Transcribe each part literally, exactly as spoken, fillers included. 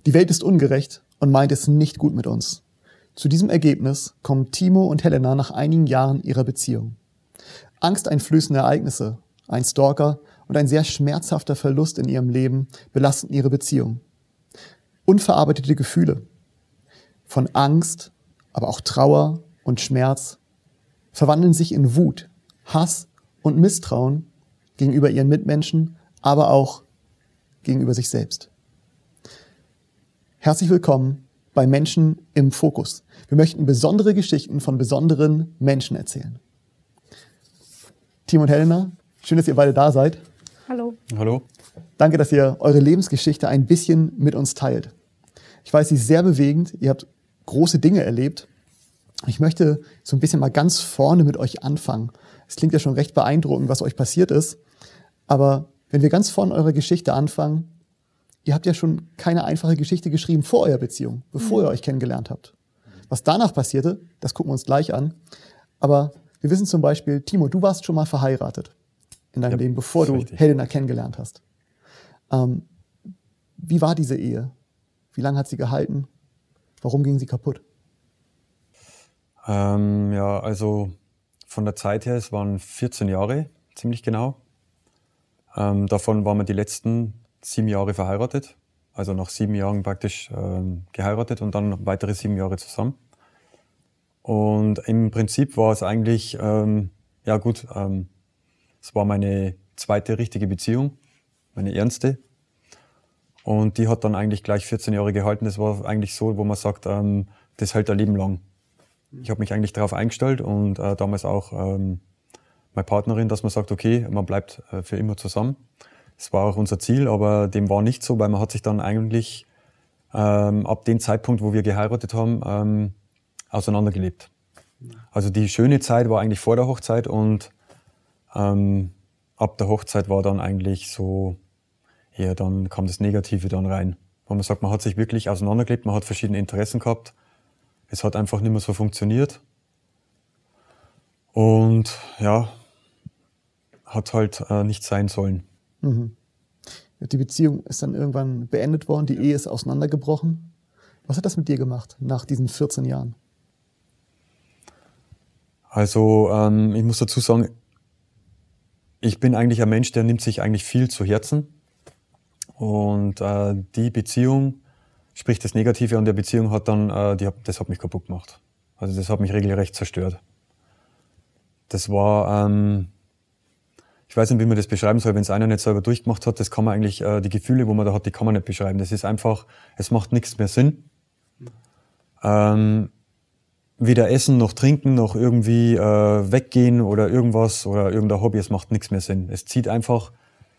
Die Welt ist ungerecht und meint es nicht gut mit uns. Zu diesem Ergebnis kommen Timo und Helena nach einigen Jahren ihrer Beziehung. Angsteinflößende Ereignisse, ein Stalker und ein sehr schmerzhafter Verlust in ihrem Leben belasten ihre Beziehung. Unverarbeitete Gefühle von Angst, aber auch Trauer und Schmerz verwandeln sich in Wut, Hass und Misstrauen gegenüber ihren Mitmenschen, aber auch gegenüber sich selbst. Herzlich willkommen bei Menschen im Fokus. Wir möchten besondere Geschichten von besonderen Menschen erzählen. Timo und Helena, schön, dass ihr beide da seid. Hallo. Hallo. Danke, dass ihr eure Lebensgeschichte ein bisschen mit uns teilt. Ich weiß, sie ist sehr bewegend. Ihr habt große Dinge erlebt. Ich möchte so ein bisschen mal ganz vorne mit euch anfangen. Es klingt ja schon recht beeindruckend, was euch passiert ist. Aber wenn wir ganz vorne eurer Geschichte anfangen, ihr habt ja schon keine einfache Geschichte geschrieben vor eurer Beziehung, bevor ihr euch kennengelernt habt. Was danach passierte, das gucken wir uns gleich an. Aber wir wissen zum Beispiel, Timo, du warst schon mal verheiratet in deinem Ja, Leben, bevor du richtig. Helena kennengelernt hast. Ähm, wie war diese Ehe? Wie lange hat sie gehalten? Warum ging sie kaputt? Ähm, ja, also von der Zeit her, es waren vierzehn Jahre, ziemlich genau. Ähm, davon waren wir die letzten sieben Jahre verheiratet. Also nach sieben Jahren praktisch ähm, geheiratet und dann noch weitere sieben Jahre zusammen. Und im Prinzip war es eigentlich, ähm, ja gut, ähm, es war meine zweite richtige Beziehung, meine ernste. Und die hat dann eigentlich gleich vierzehn Jahre gehalten. Das war eigentlich so, wo man sagt, ähm, das hält ein Leben lang. Ich habe mich eigentlich darauf eingestellt und äh, damals auch ähm, meine Partnerin, dass man sagt, okay, man bleibt äh, für immer zusammen. Das war auch unser Ziel, aber dem war nicht so, weil man hat sich dann eigentlich ähm, ab dem Zeitpunkt, wo wir geheiratet haben, ähm, auseinandergelebt. Also die schöne Zeit war eigentlich vor der Hochzeit und ähm, ab der Hochzeit war dann eigentlich so, ja, dann kam das Negative dann rein. Wo man sagt, man hat sich wirklich auseinandergelebt, man hat verschiedene Interessen gehabt. Es hat einfach nicht mehr so funktioniert. Und ja, hat halt äh, nicht sein sollen. Mhm. Die Beziehung ist dann irgendwann beendet worden, die Ehe ist auseinandergebrochen. Was hat das mit dir gemacht nach diesen vierzehn Jahren? Also ähm, ich muss dazu sagen, ich bin eigentlich ein Mensch, der nimmt sich eigentlich viel zu Herzen. Und äh, die Beziehung, sprich das Negative an der Beziehung, hat dann, äh, die, das hat mich kaputt gemacht. Also das hat mich regelrecht zerstört. Das war, ähm, ich weiß nicht, wie man das beschreiben soll, wenn es einer nicht selber durchgemacht hat, das kann man eigentlich, äh, die Gefühle, wo man da hat, die kann man nicht beschreiben. Das ist einfach, es macht nichts mehr Sinn. Ähm, weder essen, noch trinken, noch irgendwie äh, weggehen oder irgendwas oder irgendein Hobby, es macht nichts mehr Sinn. Es zieht einfach,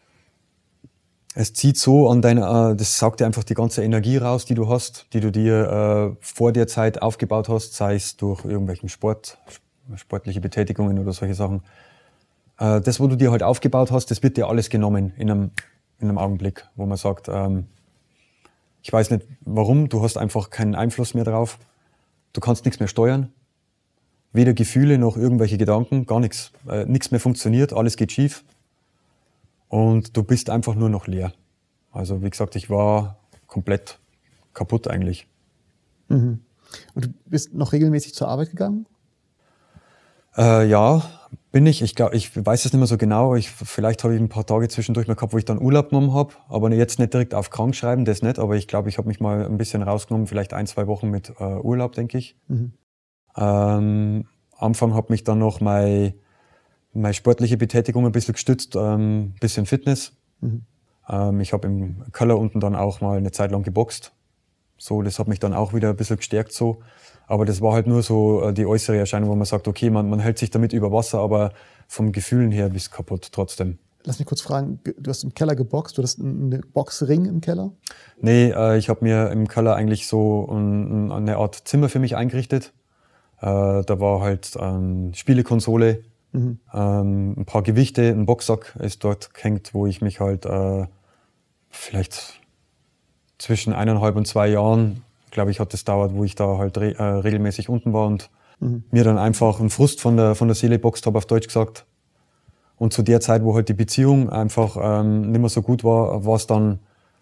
es zieht so an deiner, äh, das saugt dir einfach die ganze Energie raus, die du hast, die du dir äh, vor der Zeit aufgebaut hast, sei es durch irgendwelchen Sport, sportliche Betätigungen oder solche Sachen. Äh, das, wo du dir halt aufgebaut hast, das wird dir alles genommen in einem, in einem Augenblick, wo man sagt, ähm, ich weiß nicht warum, du hast einfach keinen Einfluss mehr drauf. Du kannst nichts mehr steuern. Weder Gefühle noch irgendwelche Gedanken, gar nichts. Äh, nichts mehr funktioniert, alles geht schief. Und du bist einfach nur noch leer. Also wie gesagt, ich war komplett kaputt eigentlich. Mhm. Und du bist noch regelmäßig zur Arbeit gegangen? Äh, ja, bin ich. Ich glaube, ich weiß es nicht mehr so genau. Ich, vielleicht habe ich ein paar Tage zwischendurch mal gehabt, wo ich dann Urlaub genommen habe. Aber jetzt nicht direkt auf krank schreiben, das nicht. Aber ich glaube, ich habe mich mal ein bisschen rausgenommen, vielleicht ein, zwei Wochen mit äh, Urlaub, denke ich. Mhm. Ähm, Anfang hat mich dann noch meine, meine sportliche Betätigung ein bisschen gestützt, ein ähm, bisschen Fitness. Mhm. Ähm, ich habe im Keller unten dann auch mal eine Zeit lang geboxt. So, das hat mich dann auch wieder ein bisschen gestärkt so. Aber das war halt nur so äh, die äußere Erscheinung, wo man sagt, okay, man, man hält sich damit über Wasser, aber vom Gefühlen her bist du kaputt trotzdem. Lass mich kurz fragen, du hast im Keller geboxt, du hast einen Boxring im Keller? Nee, äh, ich habe mir im Keller eigentlich so ein, eine Art Zimmer für mich eingerichtet. Äh, da war halt ähm, Spielekonsole, mhm. ähm, ein paar Gewichte, ein Boxsack ist dort gehängt, wo ich mich halt äh, vielleicht zwischen eineinhalb und zwei Jahren, glaube ich, hat das dauert, wo ich da halt re- äh, regelmäßig unten war und mhm. mir dann einfach einen Frust von der, von der Seele boxt habe, auf Deutsch gesagt. Und zu der Zeit, wo halt die Beziehung einfach ähm, nicht mehr so gut war, war es dann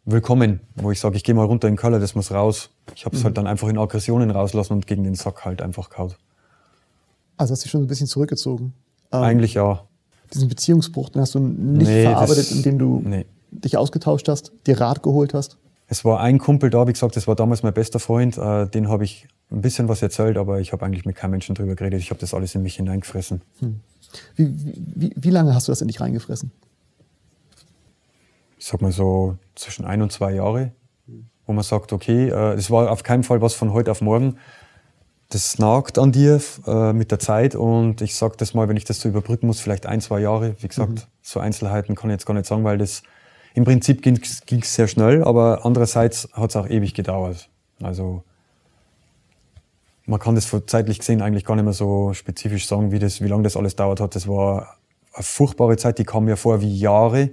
willkommen, wo ich sage, ich gehe mal runter in den Keller, das muss raus. Ich habe es mhm. halt dann einfach in Aggressionen rauslassen und gegen den Sack halt einfach gehauen. Also hast du dich schon ein bisschen zurückgezogen? Ähm, Eigentlich ja. Diesen Beziehungsbruch, den hast du nicht nee, verarbeitet, das, indem du nee. dich ausgetauscht hast, dir Rat geholt hast? Es war ein Kumpel da, wie gesagt, das war damals mein bester Freund. Äh, den habe ich ein bisschen was erzählt, aber ich habe eigentlich mit keinem Menschen drüber geredet. Ich habe das alles in mich hineingefressen. Hm. Wie, wie, wie lange hast du das in dich reingefressen? Ich sag mal so zwischen ein und zwei Jahre, wo man sagt, okay, es äh, war auf keinen Fall was von heute auf morgen. Das nagt an dir äh, mit der Zeit und ich sag das mal, wenn ich das so überbrücken muss, vielleicht ein, zwei Jahre. Wie gesagt, mhm. so Einzelheiten kann ich jetzt gar nicht sagen, weil das im Prinzip ging es sehr schnell, aber andererseits hat es auch ewig gedauert. Also man kann das zeitlich gesehen eigentlich gar nicht mehr so spezifisch sagen, wie, das, wie lange das alles dauert hat. Das war eine furchtbare Zeit, die kam mir vor wie Jahre.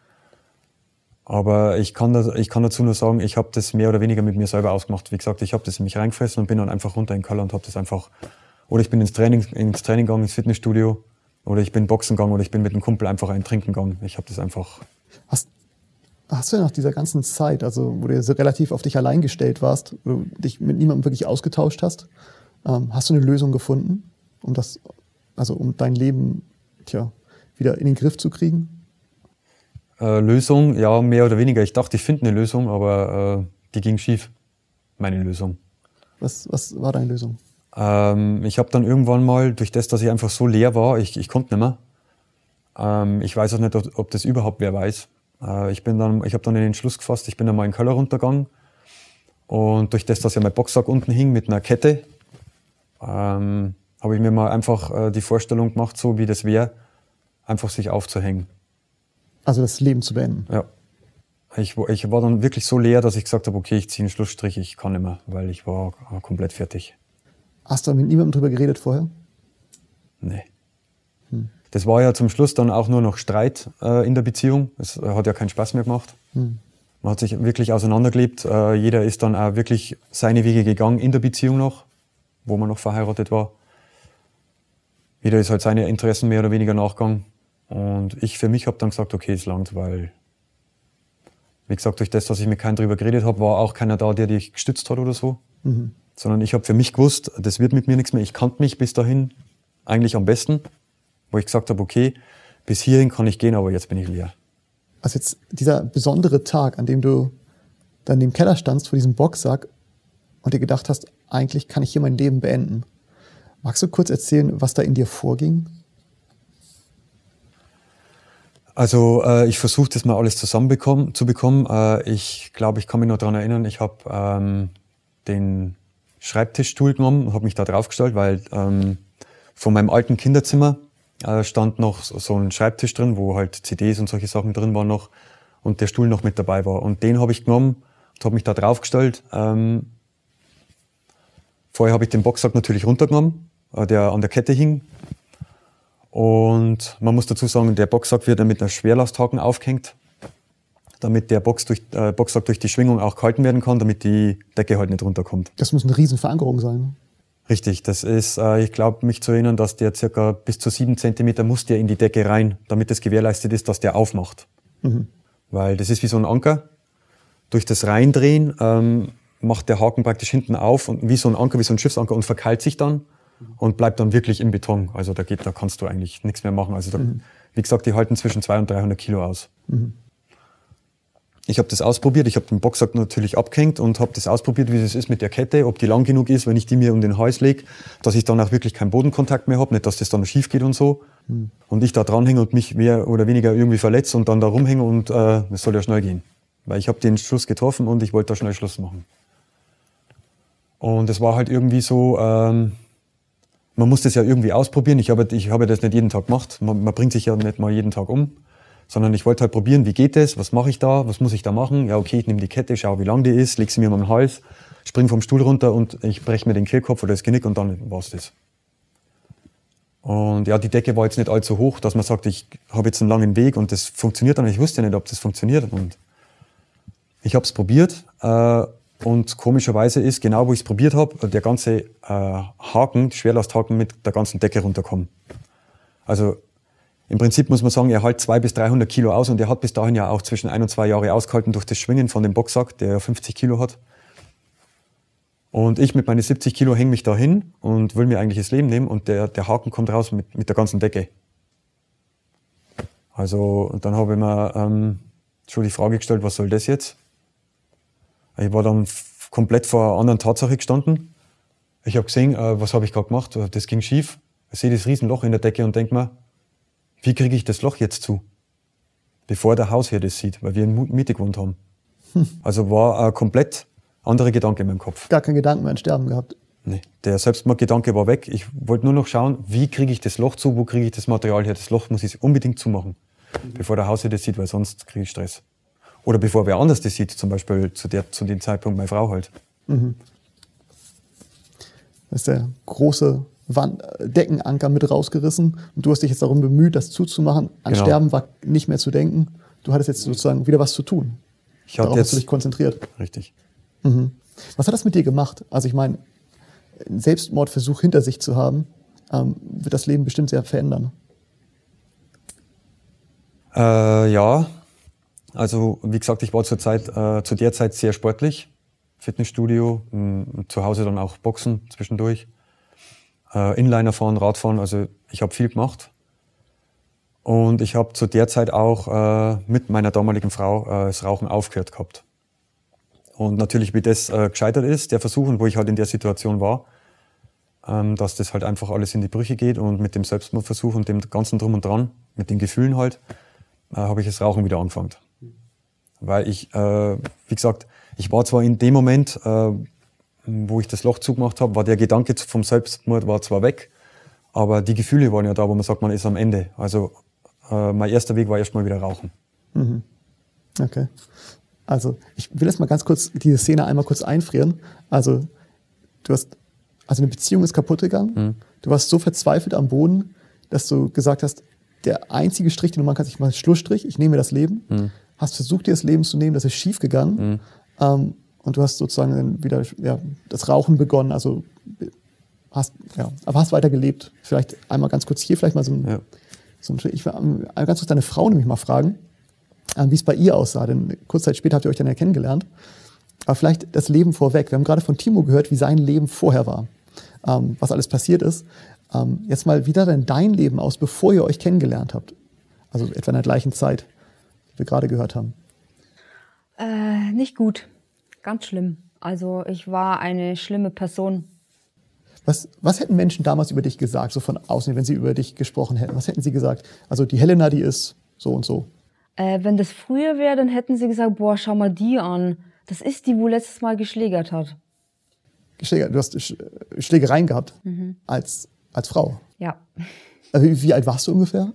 Aber ich kann, das, ich kann dazu nur sagen, ich habe das mehr oder weniger mit mir selber ausgemacht. Wie gesagt, ich habe das in mich reingefressen und bin dann einfach runter in den Keller und habe das einfach... Oder ich bin ins Training, ins Training gegangen, ins Fitnessstudio. Oder ich bin boxen gegangen oder ich bin mit einem Kumpel einfach ein Trinken gegangen. Ich habe das einfach... Hast, hast du ja nach dieser ganzen Zeit, also wo du so relativ auf dich allein gestellt warst, wo du dich mit niemandem wirklich ausgetauscht hast, ähm, hast du eine Lösung gefunden, um das, also um dein Leben tja, wieder in den Griff zu kriegen? Äh, Lösung, ja, mehr oder weniger. Ich dachte, ich finde eine Lösung, aber äh, die ging schief, meine Lösung. Was, was war deine Lösung? Ähm, ich habe dann irgendwann mal, durch das, dass ich einfach so leer war, ich, ich konnte nicht mehr. Ähm, ich weiß auch nicht, ob, ob das überhaupt wer weiß. Äh, ich bin dann, ich habe dann den Entschluss gefasst, ich bin dann mal in den Keller runtergegangen. Und durch das, dass ja mein Boxsack unten hing mit einer Kette, ähm, habe ich mir mal einfach äh, die Vorstellung gemacht, so wie das wäre, einfach sich aufzuhängen. Also das Leben zu beenden? Ja. Ich, ich war dann wirklich so leer, dass ich gesagt habe, okay, ich ziehe einen Schlussstrich, ich kann nicht mehr, weil ich war komplett fertig. Hast du mit niemandem drüber geredet vorher? Nee. Hm. Das war ja zum Schluss dann auch nur noch Streit äh, in der Beziehung. Es hat ja keinen Spaß mehr gemacht. Hm. Man hat sich wirklich auseinandergelebt. Äh, jeder ist dann auch wirklich seine Wege gegangen in der Beziehung noch, wo man noch verheiratet war. Jeder ist halt seine Interessen mehr oder weniger nachgegangen. Und ich für mich habe dann gesagt, okay, es langt, weil, wie gesagt, durch das, dass ich mit keinem drüber geredet habe, war auch keiner da, der dich gestützt hat oder so. Mhm. Sondern ich habe für mich gewusst, das wird mit mir nichts mehr. Ich kannte mich bis dahin eigentlich am besten, wo ich gesagt habe, okay, bis hierhin kann ich gehen, aber jetzt bin ich leer. Also jetzt dieser besondere Tag, an dem du dann im Keller standst vor diesem Boxsack und dir gedacht hast, eigentlich kann ich hier mein Leben beenden. Magst du kurz erzählen, was da in dir vorging? Also äh, ich versuche das mal alles zusammen zu bekommen. Äh, ich glaube, ich kann mich noch daran erinnern, ich habe ähm, den Schreibtischstuhl genommen und habe mich da draufgestellt, weil ähm, von meinem alten Kinderzimmer äh, stand noch so ein Schreibtisch drin, wo halt C Ds und solche Sachen drin waren noch und der Stuhl noch mit dabei war. Und den habe ich genommen und habe mich da draufgestellt. Ähm, vorher habe ich den Boxsack natürlich runtergenommen, äh, der an der Kette hing. Und man muss dazu sagen, der Boxsack wird dann mit einer Schwerlasthaken aufgehängt, damit der Box durch, äh, Boxsack durch die Schwingung auch gehalten werden kann, damit die Decke halt nicht runterkommt. Das muss eine riesen Verankerung sein. Richtig, das ist, äh, ich glaube, mich zu erinnern, dass der circa bis zu sieben Zentimeter muss der in die Decke rein, damit das gewährleistet ist, dass der aufmacht. Mhm. Weil das ist wie so ein Anker. Durch das Reindrehen ähm, macht der Haken praktisch hinten auf und wie so ein Anker, wie so ein Schiffsanker und verkeilt sich dann. Und bleibt dann wirklich im Beton. Also da geht, da kannst du eigentlich nichts mehr machen. Also da, mhm. wie gesagt, die halten zwischen zweihundert und dreihundert Kilo aus. Mhm. Ich habe das ausprobiert. Ich habe den Boxsack natürlich abgehängt und habe das ausprobiert, wie das ist mit der Kette, ob die lang genug ist, wenn ich die mir um den Hals lege, dass ich dann auch wirklich keinen Bodenkontakt mehr habe, nicht, dass das dann schief geht und so. Mhm. Und ich da dranhänge und mich mehr oder weniger irgendwie verletze und dann da rumhänge und äh, es soll ja schnell gehen. Weil ich habe den Schluss getroffen und ich wollte da schnell Schluss machen. Und es war halt irgendwie so... Ähm, Man muss das ja irgendwie ausprobieren. Ich habe, ich habe das nicht jeden Tag gemacht. Man, man bringt sich ja nicht mal jeden Tag um. Sondern ich wollte halt probieren, wie geht das? Was mache ich da? Was muss ich da machen? Ja, okay, ich nehme die Kette, schaue, wie lang die ist, lege sie mir um den Hals, springe vom Stuhl runter und ich breche mir den Kehlkopf oder das Genick und dann war's das. Und ja, die Decke war jetzt nicht allzu hoch, dass man sagt, ich habe jetzt einen langen Weg und das funktioniert dann. Ich wusste ja nicht, ob das funktioniert. Und ich habe es probiert. Äh, Und komischerweise ist, genau wo ich es probiert habe, der ganze äh, Haken, die Schwerlasthaken mit der ganzen Decke runterkommen. Also im Prinzip muss man sagen, er hält zweihundert bis dreihundert Kilo aus und er hat bis dahin ja auch zwischen ein und zwei Jahre ausgehalten durch das Schwingen von dem Boxsack, der ja fünfzig Kilo hat. Und ich mit meinen siebzig Kilo hänge mich da hin und will mir eigentlich das Leben nehmen und der, der Haken kommt raus mit, mit der ganzen Decke. Also, und dann habe ich mir ähm, schon die Frage gestellt, was soll das jetzt? Ich war dann f- komplett vor einer anderen Tatsache gestanden. Ich habe gesehen, äh, was habe ich gerade gemacht, das ging schief. Ich sehe das Riesenloch in der Decke und denke mir, wie kriege ich das Loch jetzt zu? Bevor der Hausherr das sieht, weil wir in Miete gewohnt haben. Hm. Also war ein komplett anderer Gedanke in meinem Kopf. Gar keinen Gedanken mehr an Sterben gehabt? Nee, der Selbstmordgedanke war weg. Ich wollte nur noch schauen, wie kriege ich das Loch zu, wo kriege ich das Material her? Das Loch muss ich unbedingt zumachen, mhm. bevor der Hausherr das sieht, weil sonst kriege ich Stress. Oder bevor wer anders das sieht, zum Beispiel zu, der, zu dem Zeitpunkt meine Frau halt. Mhm. Das ist der große Wand, Deckenanker mit rausgerissen und du hast dich jetzt darum bemüht, das zuzumachen. An Genau. Sterben war nicht mehr zu denken. Du hattest jetzt sozusagen wieder was zu tun. Ich hatte Darauf jetzt, hast du dich konzentriert. Richtig. Mhm. Was hat das mit dir gemacht? Also ich meine, einen Selbstmordversuch hinter sich zu haben, ähm, wird das Leben bestimmt sehr verändern. Äh, ja, also wie gesagt, ich war zur Zeit, äh, zu der Zeit sehr sportlich. Fitnessstudio, mh, zu Hause dann auch Boxen zwischendurch. Äh, Inliner fahren, Radfahren, also ich habe viel gemacht. Und ich habe zu der Zeit auch äh, mit meiner damaligen Frau äh, das Rauchen aufgehört gehabt. Und natürlich, wie das äh, gescheitert ist, der Versuch, und wo ich halt in der Situation war, ähm, dass das halt einfach alles in die Brüche geht und mit dem Selbstmordversuch und dem ganzen Drum und Dran, mit den Gefühlen halt, äh, habe ich das Rauchen wieder angefangen. Weil ich, äh, wie gesagt, ich war zwar in dem Moment, äh, wo ich das Loch zugemacht habe, war der Gedanke vom Selbstmord war zwar weg, aber die Gefühle waren ja da, wo man sagt, man ist am Ende. Also äh, mein erster Weg war erstmal wieder rauchen. Mhm. Okay. Also ich will jetzt mal ganz kurz diese Szene einmal kurz einfrieren. Also du hast, also eine Beziehung ist kaputt gegangen. Mhm. Du warst so verzweifelt am Boden, dass du gesagt hast, der einzige Strich, den du machen kannst, ich mache Schlussstrich, ich nehme mir das Leben. Mhm. Hast versucht, dir das Leben zu nehmen, das ist schief gegangen. Mhm. Ähm, und du hast sozusagen dann wieder ja, das Rauchen begonnen. Also hast, ja, aber hast weiter gelebt. Vielleicht einmal ganz kurz hier, vielleicht mal so ein, ja. so ein ich will ganz kurz deine Frau nämlich mal fragen, wie es bei ihr aussah, denn kurze Zeit später habt ihr euch dann ja kennengelernt. Aber vielleicht das Leben vorweg. Wir haben gerade von Timo gehört, wie sein Leben vorher war, ähm, was alles passiert ist. Ähm, jetzt mal, wie sah denn dein Leben aus, bevor ihr euch kennengelernt habt? Also etwa in der gleichen Zeit, die wir gerade gehört haben. Äh, nicht gut, ganz schlimm. Also ich war eine schlimme Person. Was, was hätten Menschen damals über dich gesagt, so von außen, wenn sie über dich gesprochen hätten? Was hätten sie gesagt? Also die Helena, die ist so und so. Äh, wenn das früher wäre, dann hätten sie gesagt, boah, schau mal die an. Das ist die, wo letztes Mal geschlägert hat. Geschlägert, du hast Sch- Schlägereien gehabt mhm. als, als Frau? Ja. Also wie, wie alt warst du ungefähr?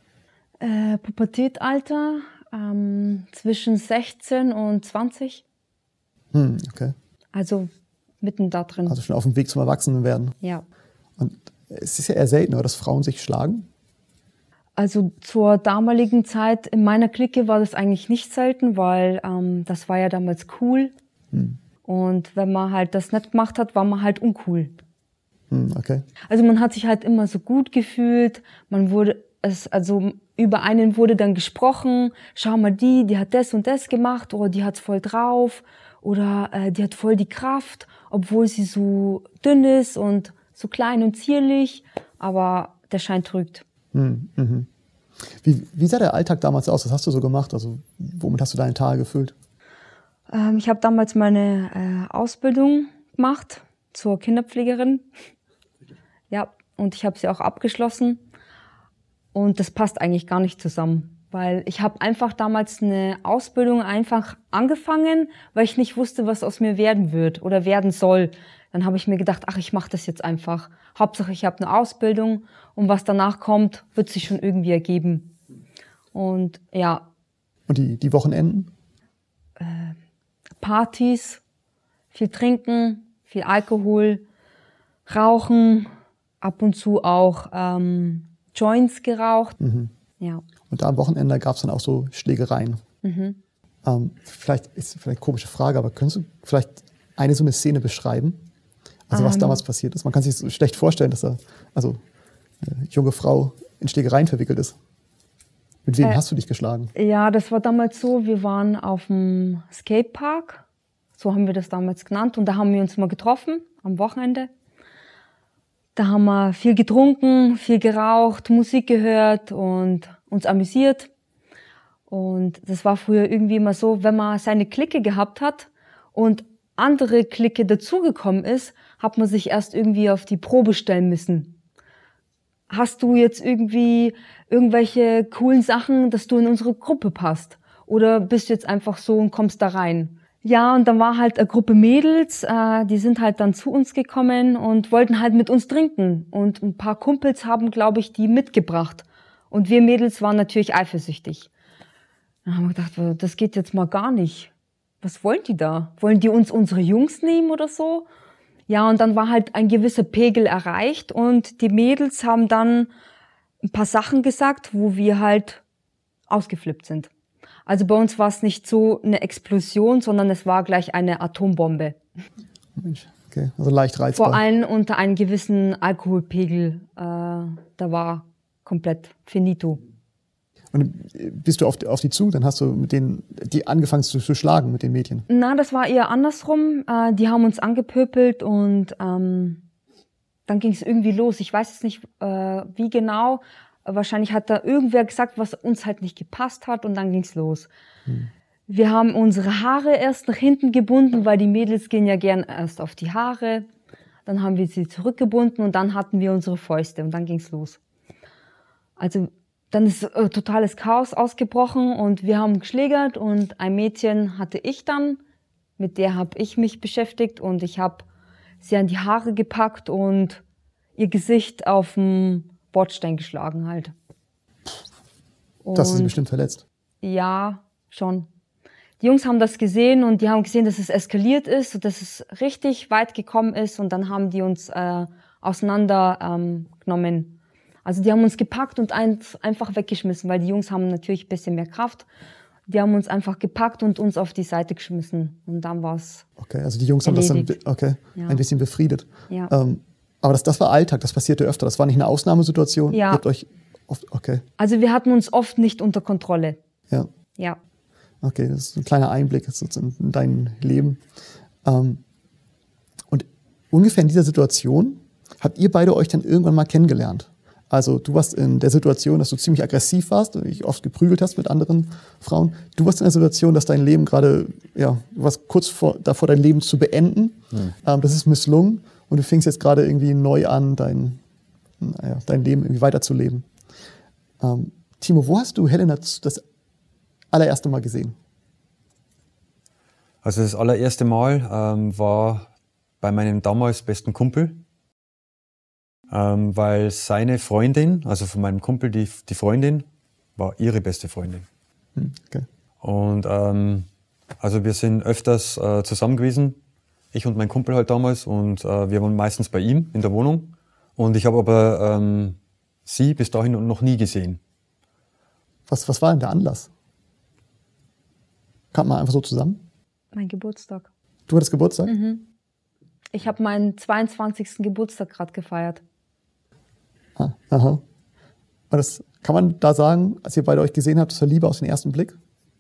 Äh, Pubertätalter, ähm, zwischen sechzehn und zwanzig. Hm, okay. Also mitten da drin. Also schon auf dem Weg zum Erwachsenenwerden. Ja. Und es ist ja eher selten, oder, dass Frauen sich schlagen? Also zur damaligen Zeit in meiner Clique war das eigentlich nicht selten, weil ähm, das war ja damals cool. Hm. Und wenn man halt das nicht gemacht hat, war man halt uncool. Hm, okay. Also man hat sich halt immer so gut gefühlt. Man wurde, es, also über einen wurde dann gesprochen. Schau mal die, die hat das und das gemacht, oder die hat's voll drauf, oder äh, die hat voll die Kraft, obwohl sie so dünn ist und so klein und zierlich. Aber der Schein trügt. Hm, mhm. Wie, wie sah der Alltag damals aus? Was hast du so gemacht? Also womit hast du deine Tage gefüllt? Ähm, ich habe damals meine äh, Ausbildung gemacht zur Kinderpflegerin. Ja, und ich habe sie auch abgeschlossen. Und das passt eigentlich gar nicht zusammen, weil ich habe einfach damals eine Ausbildung einfach angefangen, weil ich nicht wusste, was aus mir werden wird oder werden soll. Dann habe ich mir gedacht, ach, ich mache das jetzt einfach. Hauptsache, ich habe eine Ausbildung und was danach kommt, wird sich schon irgendwie ergeben. Und ja. Und die, die Wochenenden? Äh, Partys, viel trinken, viel Alkohol, rauchen, ab und zu auch ähm, Joints geraucht. Mhm. Ja. Und da am Wochenende gab es dann auch so Schlägereien. Mhm. Ähm, vielleicht ist vielleicht eine komische Frage, aber könntest du vielleicht eine so eine Szene beschreiben? Also was um. damals passiert ist. Man kann sich so schlecht vorstellen, dass da also eine junge Frau in Schlägereien verwickelt ist. Mit wem Äh, hast du dich geschlagen? Ja, das war damals so, wir waren auf dem Skatepark, so haben wir das damals genannt, und da haben wir uns mal getroffen am Wochenende. Da haben wir viel getrunken, viel geraucht, Musik gehört und uns amüsiert. Und das war früher irgendwie immer so, wenn man seine Clique gehabt hat und andere Clique dazugekommen ist, hat man sich erst irgendwie auf die Probe stellen müssen. Hast du jetzt irgendwie irgendwelche coolen Sachen, dass du in unsere Gruppe passt? Oder bist du jetzt einfach so und kommst da rein? Ja, und dann war halt eine Gruppe Mädels, äh, die sind halt dann zu uns gekommen und wollten halt mit uns trinken. Und ein paar Kumpels haben, glaube ich, die mitgebracht. Und wir Mädels waren natürlich eifersüchtig. Dann haben wir gedacht, das geht jetzt mal gar nicht. Was wollen die da? Wollen die uns unsere Jungs nehmen oder so? Ja, und dann war halt ein gewisser Pegel erreicht und die Mädels haben dann ein paar Sachen gesagt, wo wir halt ausgeflippt sind. Also bei uns war es nicht so eine Explosion, sondern es war gleich eine Atombombe. Mensch, okay, also leicht reizbar. Vor allem unter einem gewissen Alkoholpegel, äh, da war komplett finito. Und bist du auf, auf die zu, dann hast du mit denen, die angefangen zu, zu schlagen mit den Mädchen? Na, das war eher andersrum. Äh, die haben uns angepöbelt und ähm, dann ging es irgendwie los. Ich weiß jetzt nicht, äh, wie genau. Wahrscheinlich hat da irgendwer gesagt, was uns halt nicht gepasst hat, und dann ging's los. Hm. Wir haben unsere Haare erst nach hinten gebunden, weil die Mädels gehen ja gern erst auf die Haare. Dann haben wir sie zurückgebunden und dann hatten wir unsere Fäuste und dann ging's los. Also dann ist äh, totales Chaos ausgebrochen und wir haben geschlägert und ein Mädchen hatte ich dann, mit der habe ich mich beschäftigt und ich habe sie an die Haare gepackt und ihr Gesicht auf dem Bordstein geschlagen halt. Und das ist sie bestimmt verletzt. Ja, schon. Die Jungs haben das gesehen und die haben gesehen, dass es eskaliert ist und dass es richtig weit gekommen ist und dann haben die uns äh, auseinandergenommen. Ähm, also die haben uns gepackt und ein, einfach weggeschmissen, weil die Jungs haben natürlich ein bisschen mehr Kraft. Die haben uns einfach gepackt und uns auf die Seite geschmissen und dann war es Okay, also die Jungs haben das dann okay, ja. ein bisschen befriedet. Ja. Ähm, aber das, das war Alltag, das passierte öfter. Das war nicht eine Ausnahmesituation. Ja. Ihr habt euch oft, okay. Also wir hatten uns oft nicht unter Kontrolle. Ja. Ja. Okay, das ist ein kleiner Einblick in dein Leben. Ähm, und ungefähr in dieser Situation habt ihr beide euch dann irgendwann mal kennengelernt. Also du warst in der Situation, dass du ziemlich aggressiv warst und dich oft geprügelt hast mit anderen Frauen. Du warst in der Situation, dass dein Leben gerade, ja, du warst kurz vor, davor, dein Leben zu beenden. Mhm. Ähm, das ist misslungen. Und du fängst jetzt gerade irgendwie neu an, dein, naja, dein Leben irgendwie weiterzuleben. Ähm, Timo, wo hast du Helena das allererste Mal gesehen? Also das allererste Mal ähm, war bei meinem damals besten Kumpel, ähm, weil seine Freundin, also von meinem Kumpel, die, die Freundin, war ihre beste Freundin. Hm, okay. Und ähm, also wir sind öfters äh, zusammen gewesen, ich und mein Kumpel halt damals, und äh, wir waren meistens bei ihm in der Wohnung. Und ich habe aber ähm, sie bis dahin noch nie gesehen. Was, was war denn der Anlass? Kam man einfach so zusammen? Mein Geburtstag. Du hattest Geburtstag? Mhm. Ich habe meinen zweiundzwanzigsten Geburtstag gerade gefeiert. Ah, aha. Und das, kann man da sagen, als ihr beide euch gesehen habt, das war Liebe aus dem ersten Blick?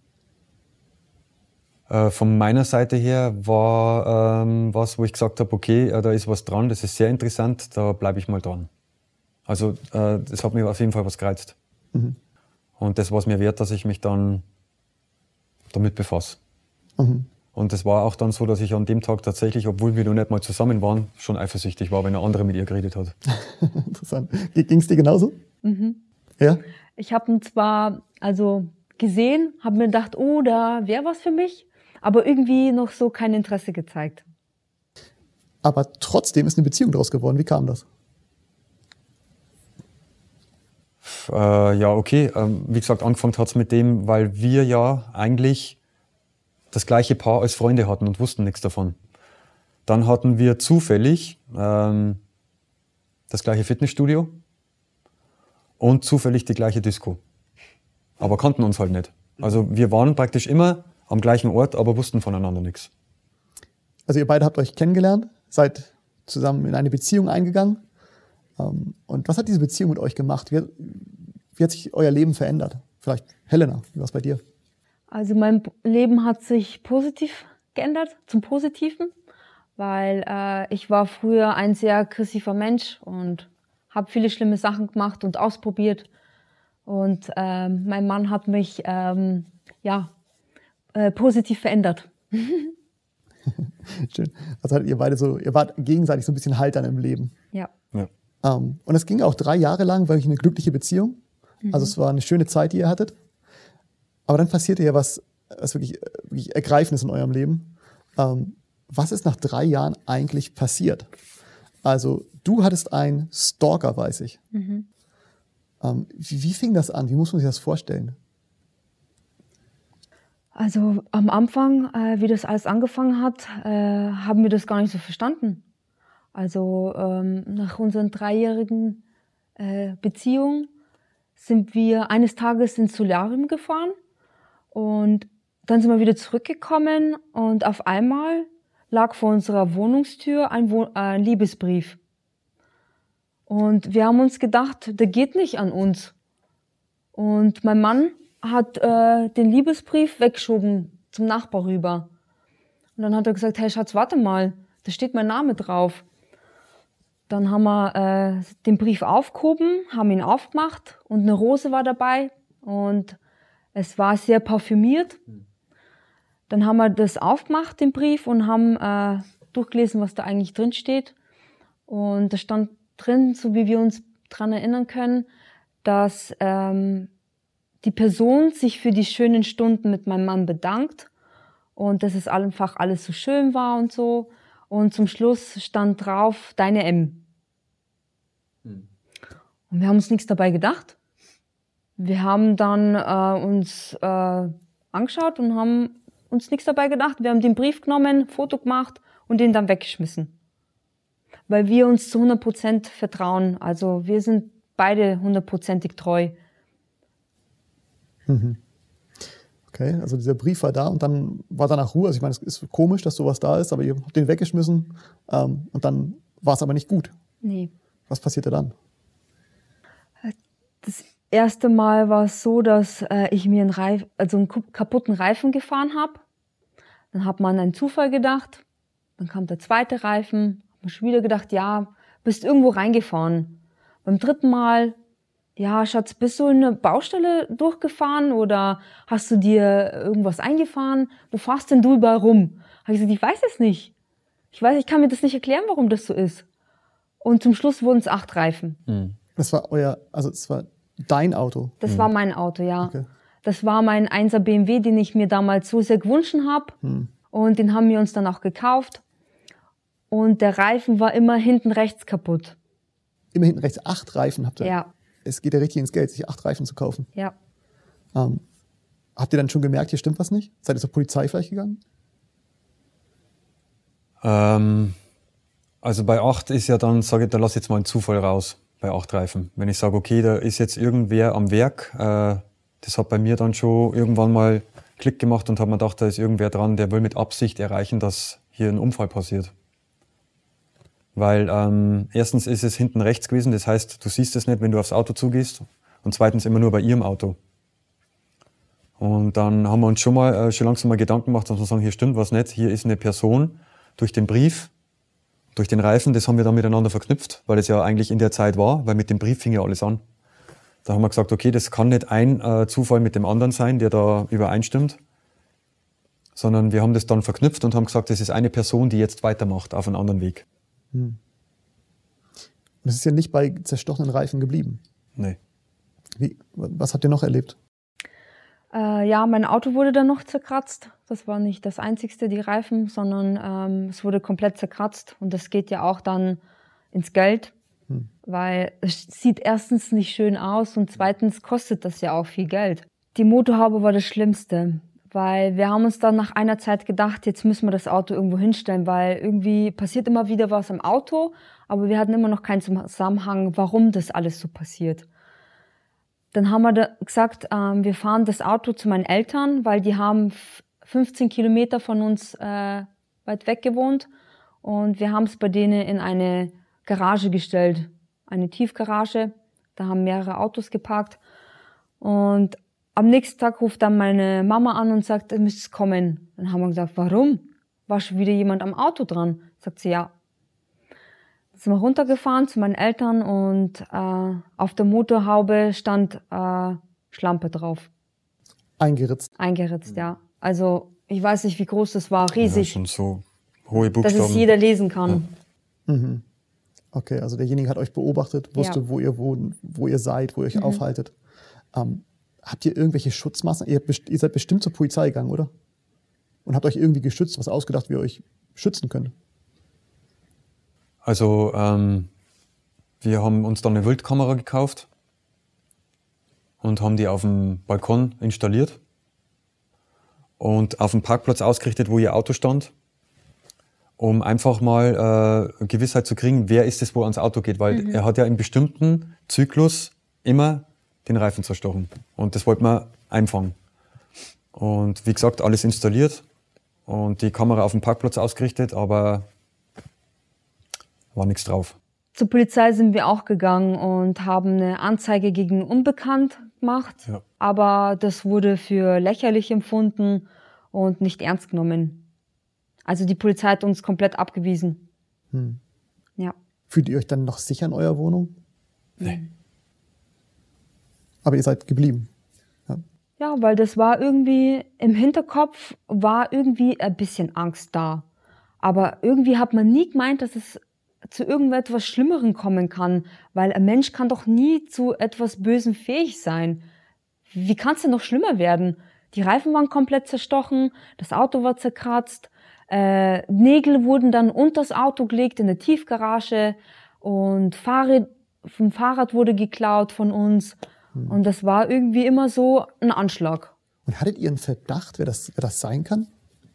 Äh, von meiner Seite her war ähm, was, wo ich gesagt habe, okay, äh, da ist was dran, das ist sehr interessant, da bleibe ich mal dran. Also äh, das hat mir auf jeden Fall was gereizt. Mhm. Und das war es mir wert, dass ich mich dann damit befasse. Mhm. Und es war auch dann so, dass ich an dem Tag tatsächlich, obwohl wir noch nicht mal zusammen waren, schon eifersüchtig war, wenn eine andere mit ihr geredet hat. Interessant. Ging es dir genauso? Mhm. Ja? Ich habe ihn zwar also gesehen, habe mir gedacht, oh, da wäre was für mich, aber irgendwie noch so kein Interesse gezeigt. Aber trotzdem ist eine Beziehung daraus geworden. Wie kam das? Äh, ja, okay. Ähm, wie gesagt, angefangen hat es mit dem, weil wir ja eigentlich das gleiche Paar als Freunde hatten und wussten nichts davon. Dann hatten wir zufällig ähm, das gleiche Fitnessstudio und zufällig die gleiche Disco. Aber kannten uns halt nicht. Also wir waren praktisch immer am gleichen Ort, aber wussten voneinander nichts. Also ihr beide habt euch kennengelernt, seid zusammen in eine Beziehung eingegangen. Und was hat diese Beziehung mit euch gemacht? Wie, wie hat sich euer Lem verändert? Vielleicht Helena, wie war es bei dir? Also mein Leben hat sich positiv geändert, zum Positiven, weil äh, ich war früher ein sehr aggressiver Mensch und habe viele schlimme Sachen gemacht und ausprobiert. Und ähm, mein Mann hat mich ähm, ja, äh, positiv verändert. Schön. Also hattet ihr beide so, ihr wart gegenseitig so ein bisschen Haltern im Leben. Ja. Ja. Um, und es ging auch drei Jahre lang wirklich eine glückliche Beziehung. Mhm. Also es war eine schöne Zeit, die ihr hattet. Aber dann passierte ja was, was wirklich, wirklich Ergreifendes in eurem Leben. Um, was ist nach drei Jahren eigentlich passiert? Also du hattest einen Stalker, weiß ich. Mhm. Um, wie, wie fing das an? Wie muss man sich das vorstellen? Also am Anfang, äh, wie das alles angefangen hat, äh, haben wir das gar nicht so verstanden. Also ähm, nach unseren dreijährigen äh, Beziehung sind wir eines Tages ins Solarium gefahren und dann sind wir wieder zurückgekommen und auf einmal lag vor unserer Wohnungstür ein, Wo- äh, ein Liebesbrief. Und wir haben uns gedacht, der geht nicht an uns. Und mein Mann hat äh, den Liebesbrief weggeschoben zum Nachbar rüber. Und dann hat er gesagt, hey Schatz, warte mal, da steht mein Name drauf. Dann haben wir äh, den Brief aufgehoben, haben ihn aufgemacht und eine Rose war dabei und es war sehr parfümiert. Dann haben wir das aufgemacht, den Brief, und haben äh, durchgelesen, was da eigentlich drin steht. Und da stand drin, so wie wir uns daran erinnern können, dass ähm, die Person sich für die schönen Stunden mit meinem Mann bedankt und dass es einfach alles so schön war und so. Und zum Schluss stand drauf, deine M. Hm. Und wir haben uns nichts dabei gedacht. Wir haben dann äh, uns äh, angeschaut und haben uns nichts dabei gedacht. Wir haben den Brief genommen, Foto gemacht und den dann weggeschmissen. Weil wir uns zu hundert Prozent vertrauen. Also wir sind beide hundertprozentig treu. Mhm. Okay, also dieser Brief war da und dann war danach Ruhe. Also ich meine, es ist komisch, dass sowas da ist, aber ihr habt den weggeschmissen ähm, und dann war es aber nicht gut. Nee. Was passierte dann? Das erste Mal war es so, dass äh, ich mir einen, Reif, also einen kaputten Reifen gefahren habe. Dann hat man an einen Zufall gedacht. Dann kam der zweite Reifen. Hab mir schon wieder gedacht, ja, bist irgendwo reingefahren. Beim dritten Mal, ja, Schatz, bist du in eine Baustelle durchgefahren oder hast du dir irgendwas eingefahren? Wo fährst denn du überall rum? Habe ich gesagt, ich weiß es nicht. Ich weiß, ich kann mir das nicht erklären, warum das so ist. Und zum Schluss wurden es acht Reifen. Mhm. Das war euer, also es war dein Auto? Das mhm. war mein Auto, ja. Okay. Das war mein einser B M W, den ich mir damals so sehr gewünscht habe. Mhm. Und den haben wir uns dann auch gekauft. Und der Reifen war immer hinten rechts kaputt. Immer hinten rechts? Acht Reifen habt ihr? Ja. Es geht ja richtig ins Geld, sich acht Reifen zu kaufen. Ja. Ähm, habt ihr dann schon gemerkt, hier stimmt was nicht? Seid ihr zur Polizei vielleicht gegangen? Ähm, also bei acht ist ja dann, sage ich, da lass ich jetzt mal einen Zufall raus, bei acht Reifen. Wenn ich sage, okay, da ist jetzt irgendwer am Werk, äh, das hat bei mir dann schon irgendwann mal Klick gemacht und hat mir gedacht, da ist irgendwer dran, der will mit Absicht erreichen, dass hier ein Unfall passiert. Weil ähm, erstens ist es hinten rechts gewesen, das heißt, du siehst es nicht, wenn du aufs Auto zugehst. Und zweitens immer nur bei ihrem Auto. Und dann haben wir uns schon mal äh, schon langsam mal Gedanken gemacht, dass wir sagen, hier stimmt was nicht. Hier ist eine Person durch den Brief, durch den Reifen, das haben wir dann miteinander verknüpft, weil es ja eigentlich in der Zeit war, weil mit dem Brief fing ja alles an. Da haben wir gesagt, okay, das kann nicht ein äh, Zufall mit dem anderen sein, der da übereinstimmt, sondern wir haben das dann verknüpft und haben gesagt, das ist eine Person, die jetzt weitermacht auf einen anderen Weg. Hm. Und es ist ja nicht bei zerstochenen Reifen geblieben. Nee. Wie, was habt ihr noch erlebt? Äh, ja, mein Auto wurde dann noch zerkratzt. Das war nicht das Einzigste, die Reifen, sondern ähm, es wurde komplett zerkratzt. Und das geht ja auch dann ins Geld, hm. weil es sieht erstens nicht schön aus und zweitens kostet das ja auch viel Geld. Die Motorhaube war das Schlimmste, weil wir haben uns dann nach einer Zeit gedacht, jetzt müssen wir das Auto irgendwo hinstellen, weil irgendwie passiert immer wieder was am Auto, aber wir hatten immer noch keinen Zusammenhang, warum das alles so passiert. Dann haben wir da gesagt, ähm, wir fahren das Auto zu meinen Eltern, weil die haben fünfzehn Kilometer von uns äh, weit weg gewohnt. Und wir haben es bei denen in eine Garage gestellt, eine Tiefgarage. Da haben mehrere Autos geparkt. Und Am nächsten Tag ruft dann meine Mama an und sagt, ihr müsst kommen. Dann haben wir gesagt, warum? War schon wieder jemand am Auto dran? Sagt sie, ja. Dann sind wir runtergefahren zu meinen Eltern und äh, auf der Motorhaube stand äh, Schlampe drauf. Eingeritzt. Eingeritzt, ja. Also ich weiß nicht, wie groß das war, Ja, riesig, schon so hohe dass Buchstaben. es jeder lesen kann. Mhm. Okay, also derjenige hat euch beobachtet, wusste, Ja. wo ihr wohnt, wo ihr seid, wo ihr euch aufhaltet. Ähm, habt ihr irgendwelche Schutzmaßnahmen? Ihr, habt best- ihr seid bestimmt zur Polizei gegangen, oder? Und habt euch irgendwie geschützt, was ausgedacht, wie ihr euch schützen könnt? Also ähm, wir haben uns dann eine Wildkamera gekauft und haben die auf dem Balkon installiert und auf dem Parkplatz ausgerichtet, wo ihr Auto stand, um einfach mal äh, Gewissheit zu kriegen, wer ist es, wo ans Auto geht, weil er hat ja im bestimmten Zyklus immer den Reifen zerstochen und das wollten wir einfangen. Und wie gesagt, alles installiert und die Kamera auf dem Parkplatz ausgerichtet, aber war nichts drauf. Zur Polizei sind wir auch gegangen und haben eine Anzeige gegen Unbekannt gemacht. Ja. Aber das wurde für lächerlich empfunden und nicht ernst genommen. Also die Polizei hat uns komplett abgewiesen. Hm. Ja. Fühlt ihr euch dann noch sicher in eurer Wohnung? Nee. Aber ihr seid geblieben. Ja. Ja, weil das war irgendwie, im Hinterkopf war irgendwie ein bisschen Angst da. Aber irgendwie hat man nie gemeint, dass es zu irgendetwas Schlimmerem kommen kann. Weil ein Mensch kann doch nie zu etwas Bösem fähig sein. Wie kann es denn noch schlimmer werden? Die Reifen waren komplett zerstochen, das Auto war zerkratzt, äh, Nägel wurden dann unter das Auto gelegt in der Tiefgarage und Fahrrad, vom Fahrrad wurde geklaut von uns. Und das war irgendwie immer so ein Anschlag. Und hattet ihr einen Verdacht, wer das, wer das sein kann?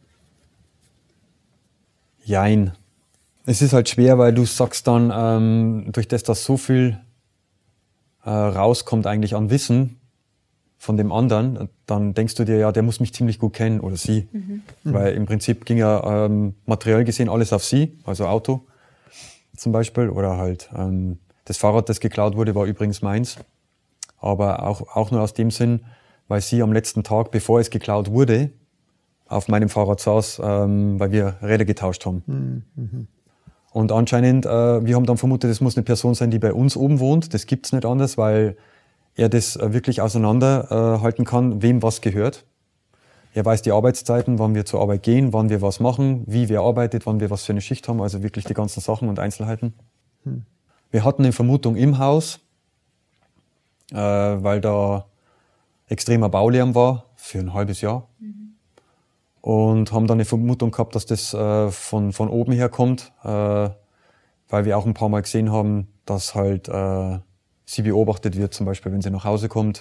Jein. Es ist halt schwer, weil du sagst dann, ähm, durch das, dass so viel äh, rauskommt eigentlich an Wissen von dem anderen, dann denkst du dir, ja, der muss mich ziemlich gut kennen oder sie. Mhm. Weil im Prinzip ging ja ähm, materiell gesehen alles auf sie, also Auto zum Beispiel. Oder halt ähm, das Fahrrad, das geklaut wurde, war übrigens meins. Aber auch, auch nur aus dem Sinn, weil sie am letzten Tag, bevor es geklaut wurde, auf meinem Fahrrad saß, ähm, weil wir Räder getauscht haben. Mhm. Und anscheinend, äh, wir haben dann vermutet, das muss eine Person sein, die bei uns oben wohnt. Das gibt's nicht anders, weil er das äh, wirklich auseinanderhalten äh, halten kann, wem was gehört. Er weiß die Arbeitszeiten, wann wir zur Arbeit gehen, wann wir was machen, wie wer arbeitet, wann wir was für eine Schicht haben, also wirklich die ganzen Sachen und Einzelheiten. Hm. Wir hatten eine Vermutung im Haus, äh, weil da extremer Baulärm war für ein halbes Jahr. Mhm. Und haben dann eine Vermutung gehabt, dass das äh, von, von oben her kommt, äh, weil wir auch ein paar Mal gesehen haben, dass halt äh, sie beobachtet wird, zum Beispiel, wenn sie nach Hause kommt,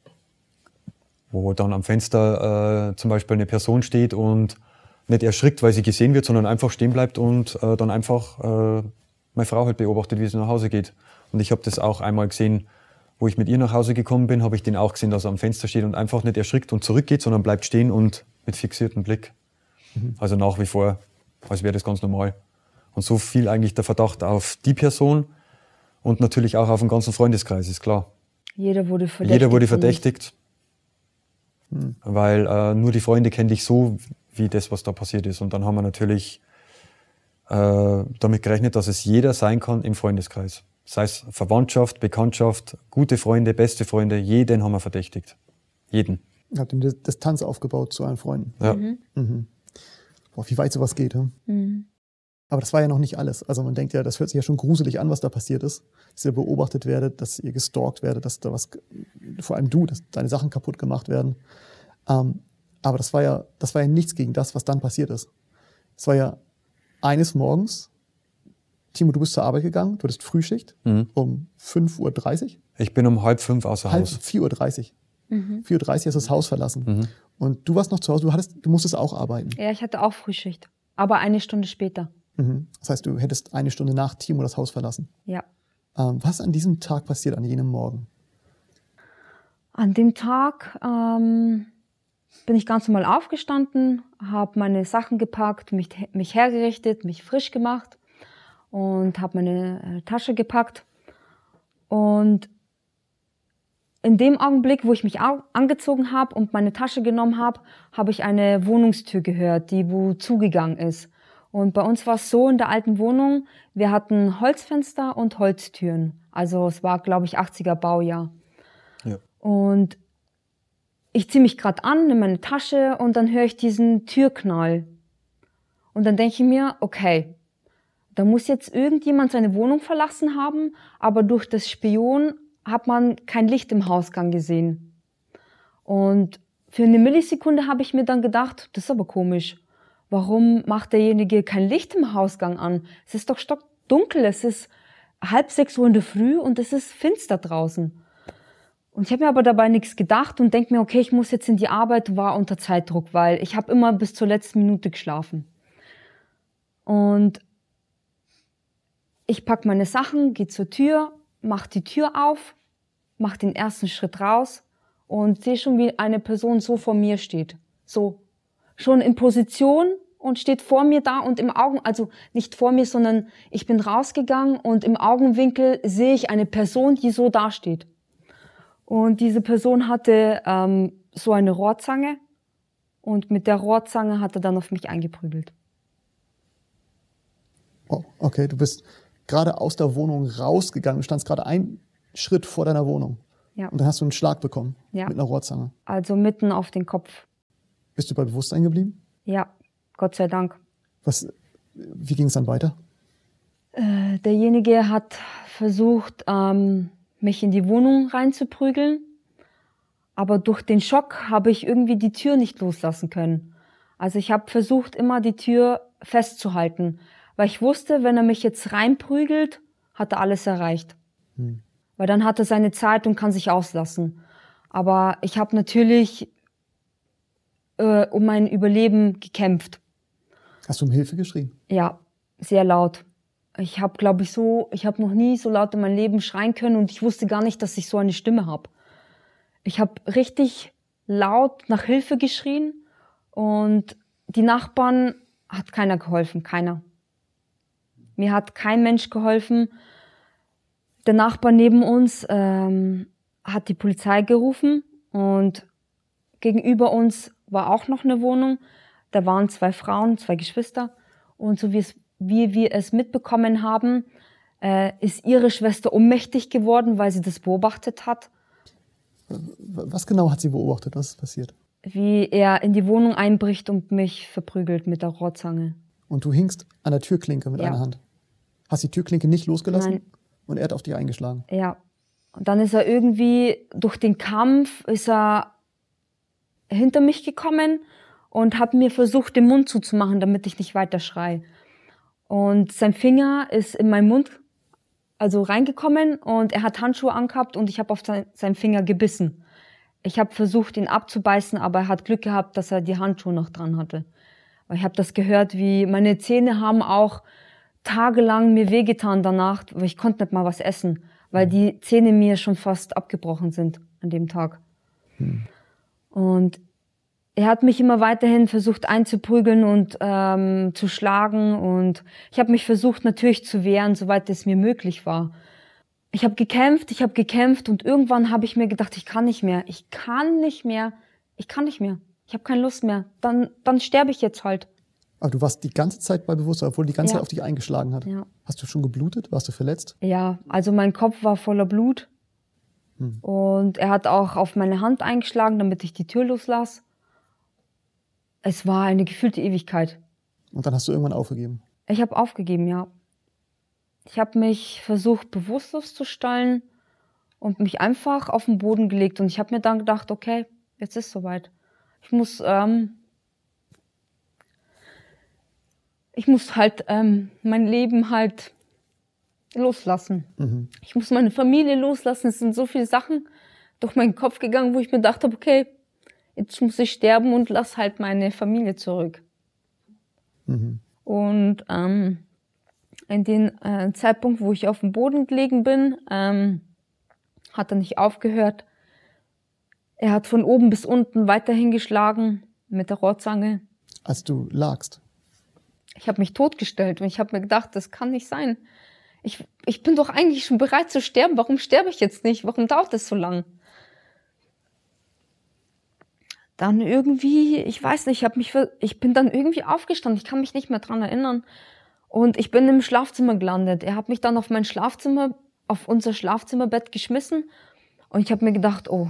wo dann am Fenster äh, zum Beispiel eine Person steht und nicht erschrickt, weil sie gesehen wird, sondern einfach stehen bleibt und äh, dann einfach äh, meine Frau halt beobachtet, wie sie nach Hause geht. Und ich habe das auch einmal gesehen, wo ich mit ihr nach Hause gekommen bin, habe ich den auch gesehen, dass er am Fenster steht und einfach nicht erschrickt und zurückgeht, sondern bleibt stehen und mit fixiertem Blick. Mhm. Also nach wie vor, als wäre das ganz normal. Und so fiel eigentlich der Verdacht auf die Person und natürlich auch auf den ganzen Freundeskreis, ist klar. Jeder wurde verdächtigt. Jeder wurde verdächtigt, mhm. weil äh, nur die Freunde kennen dich so, wie das, was da passiert ist. Und dann haben wir natürlich äh, damit gerechnet, dass es jeder sein kann im Freundeskreis. Sei es Verwandtschaft, Bekanntschaft, gute Freunde, beste Freunde, jeden haben wir verdächtigt. Jeden. Ihr habt eine Distanz aufgebaut zu euren Freunden. Ja. Mhm. Mhm. Boah, wie weit sowas geht. Hm? Mhm. Aber das war ja noch nicht alles. Also man denkt ja, das hört sich ja schon gruselig an, was da passiert ist. Dass ihr beobachtet werdet, dass ihr gestalkt werdet, dass da was, vor allem du, dass deine Sachen kaputt gemacht werden. Ähm, aber das war ja, das war ja nichts gegen das, was dann passiert ist. Es war ja eines Morgens, Timo, du bist zur Arbeit gegangen, du hattest Frühschicht Mhm. um fünf Uhr dreißig. Ich bin um halb fünf außer Halb Haus. vier Uhr dreißig. Mhm. vier Uhr dreißig hast du das Haus verlassen. Mhm. Und du warst noch zu Hause, du, hattest, du musstest auch arbeiten. Ja, ich hatte auch Frühschicht, aber eine Stunde später. Mhm. Das heißt, du hättest eine Stunde nach Timo das Haus verlassen. Ja. Ähm, was an diesem Tag passiert, an jenem Morgen? An dem Tag ähm, bin ich ganz normal aufgestanden, habe meine Sachen gepackt, mich, mich hergerichtet, mich frisch gemacht und habe meine äh, Tasche gepackt. Und in dem Augenblick, wo ich mich angezogen habe und meine Tasche genommen habe, habe ich eine Wohnungstür gehört, die wo zugegangen ist. Und bei uns war es so in der alten Wohnung, wir hatten Holzfenster und Holztüren. Also es war, glaube ich, achtziger Baujahr. Ja. Und ich ziehe mich gerade an in meine Tasche und dann höre ich diesen Türknall. Und dann denke ich mir, okay, da muss jetzt irgendjemand seine Wohnung verlassen haben, aber durch das Spion hat man kein Licht im Hausgang gesehen. Und für eine Millisekunde habe ich mir dann gedacht, das ist aber komisch. Warum macht derjenige kein Licht im Hausgang an? Es ist doch stockdunkel, es ist halb sechs Uhr in der Früh und es ist finster draußen. Und ich habe mir aber dabei nichts gedacht und denke mir, okay, ich muss jetzt in die Arbeit, war unter Zeitdruck, weil ich habe immer bis zur letzten Minute geschlafen. Und ich packe meine Sachen, gehe zur Tür, mache die Tür auf, mache den ersten Schritt raus und sehe schon, wie eine Person so vor mir steht. So, schon in Position und steht vor mir da und im Augen, also nicht vor mir, sondern ich bin rausgegangen und im Augenwinkel sehe ich eine Person, die so dasteht. Und diese Person hatte ähm, so eine Rohrzange und mit der Rohrzange hat er dann auf mich eingeprügelt. Oh, okay, du bist gerade aus der Wohnung rausgegangen. Du standst gerade einen Schritt vor deiner Wohnung. Ja. Und dann hast du einen Schlag bekommen Ja. mit einer Rohrzange. Also mitten auf den Kopf. Bist du bei Bewusstsein geblieben? Ja, Gott sei Dank. Was, wie ging es dann weiter? Äh, derjenige hat versucht, ähm, mich in die Wohnung reinzuprügeln. Aber durch den Schock habe ich irgendwie die Tür nicht loslassen können. Also ich habe versucht, immer die Tür festzuhalten. Weil ich wusste, wenn er mich jetzt reinprügelt, hat er alles erreicht. Hm. Weil dann hat er seine Zeit und kann sich auslassen. Aber ich habe natürlich äh, um mein Überleben gekämpft. Hast du um Hilfe geschrien? Ja, sehr laut. Ich habe, glaube ich, so, ich habe noch nie so laut in meinem Leben schreien können und ich wusste gar nicht, dass ich so eine Stimme habe. Ich habe richtig laut nach Hilfe geschrien und die Nachbarn hat keiner geholfen, keiner. Mir hat kein Mensch geholfen. Der Nachbar neben uns ähm, hat die Polizei gerufen und gegenüber uns war auch noch eine Wohnung. Da waren zwei Frauen, zwei Geschwister und so wie, es, wie wir es mitbekommen haben, äh, ist ihre Schwester ohnmächtig geworden, weil sie das beobachtet hat. Was genau hat sie beobachtet? Was ist passiert? Wie er in die Wohnung einbricht und mich verprügelt mit der Rohrzange. Und du hingst an der Türklinke mit Ja. einer Hand. Hast die Türklinke nicht losgelassen? Nein. Und er hat auf dich eingeschlagen? Ja. Und dann ist er irgendwie, durch den Kampf, ist er hinter mich gekommen und hat mir versucht, den Mund zuzumachen, damit ich nicht weiter schreie. Und sein Finger ist in meinen Mund also reingekommen und er hat Handschuhe angehabt und ich habe auf sein, seinen Finger gebissen. Ich habe versucht, ihn abzubeißen, aber er hat Glück gehabt, dass er die Handschuhe noch dran hatte. Weil ich habe das gehört, wie meine Zähne haben auch tagelang mir wehgetan danach, weil ich konnte nicht mal was essen, weil die Zähne mir schon fast abgebrochen sind an dem Tag. Hm. Und er hat mich immer weiterhin versucht einzuprügeln und ähm, zu schlagen und ich habe mich versucht natürlich zu wehren, soweit es mir möglich war. Ich habe gekämpft, ich habe gekämpft und irgendwann habe ich mir gedacht, ich kann nicht mehr, ich kann nicht mehr, ich kann nicht mehr, ich habe keine Lust mehr, dann, dann sterbe ich jetzt halt. Aber du warst die ganze Zeit bei Bewusstsein, obwohl die ganze Ja. Zeit auf dich eingeschlagen hat. Ja. Hast du schon geblutet? Warst du verletzt? Ja, also mein Kopf war voller Blut hm. und er hat auch auf meine Hand eingeschlagen, damit ich die Tür loslasse. Es war eine gefühlte Ewigkeit. Und dann hast du irgendwann aufgegeben? Ich habe aufgegeben, ja. Ich habe mich versucht, bewusstlos zu stellen und mich einfach auf den Boden gelegt. Und ich habe mir dann gedacht, okay, jetzt ist soweit. Ich muss, ähm, ich muss halt ähm, mein Leben halt loslassen. Mhm. Ich muss meine Familie loslassen. Es sind so viele Sachen durch meinen Kopf gegangen, wo ich mir gedacht habe, okay, jetzt muss ich sterben und lass halt meine Familie zurück. Mhm. Und ähm, in dem äh, Zeitpunkt, wo ich auf dem Boden gelegen bin, ähm, hat er nicht aufgehört. Er hat von oben bis unten weiterhin geschlagen mit der Rohrzange. Als du lagst? Ich habe mich totgestellt und ich habe mir gedacht, das kann nicht sein. Ich, ich bin doch eigentlich schon bereit zu sterben. Warum sterbe ich jetzt nicht? Warum dauert das so lang? dann irgendwie, ich weiß nicht, ich, hab mich, ich bin dann irgendwie aufgestanden, ich kann mich nicht mehr dran erinnern. Und ich bin im Schlafzimmer gelandet. Er hat mich dann auf mein Schlafzimmer, auf unser Schlafzimmerbett geschmissen. Und ich habe mir gedacht, oh,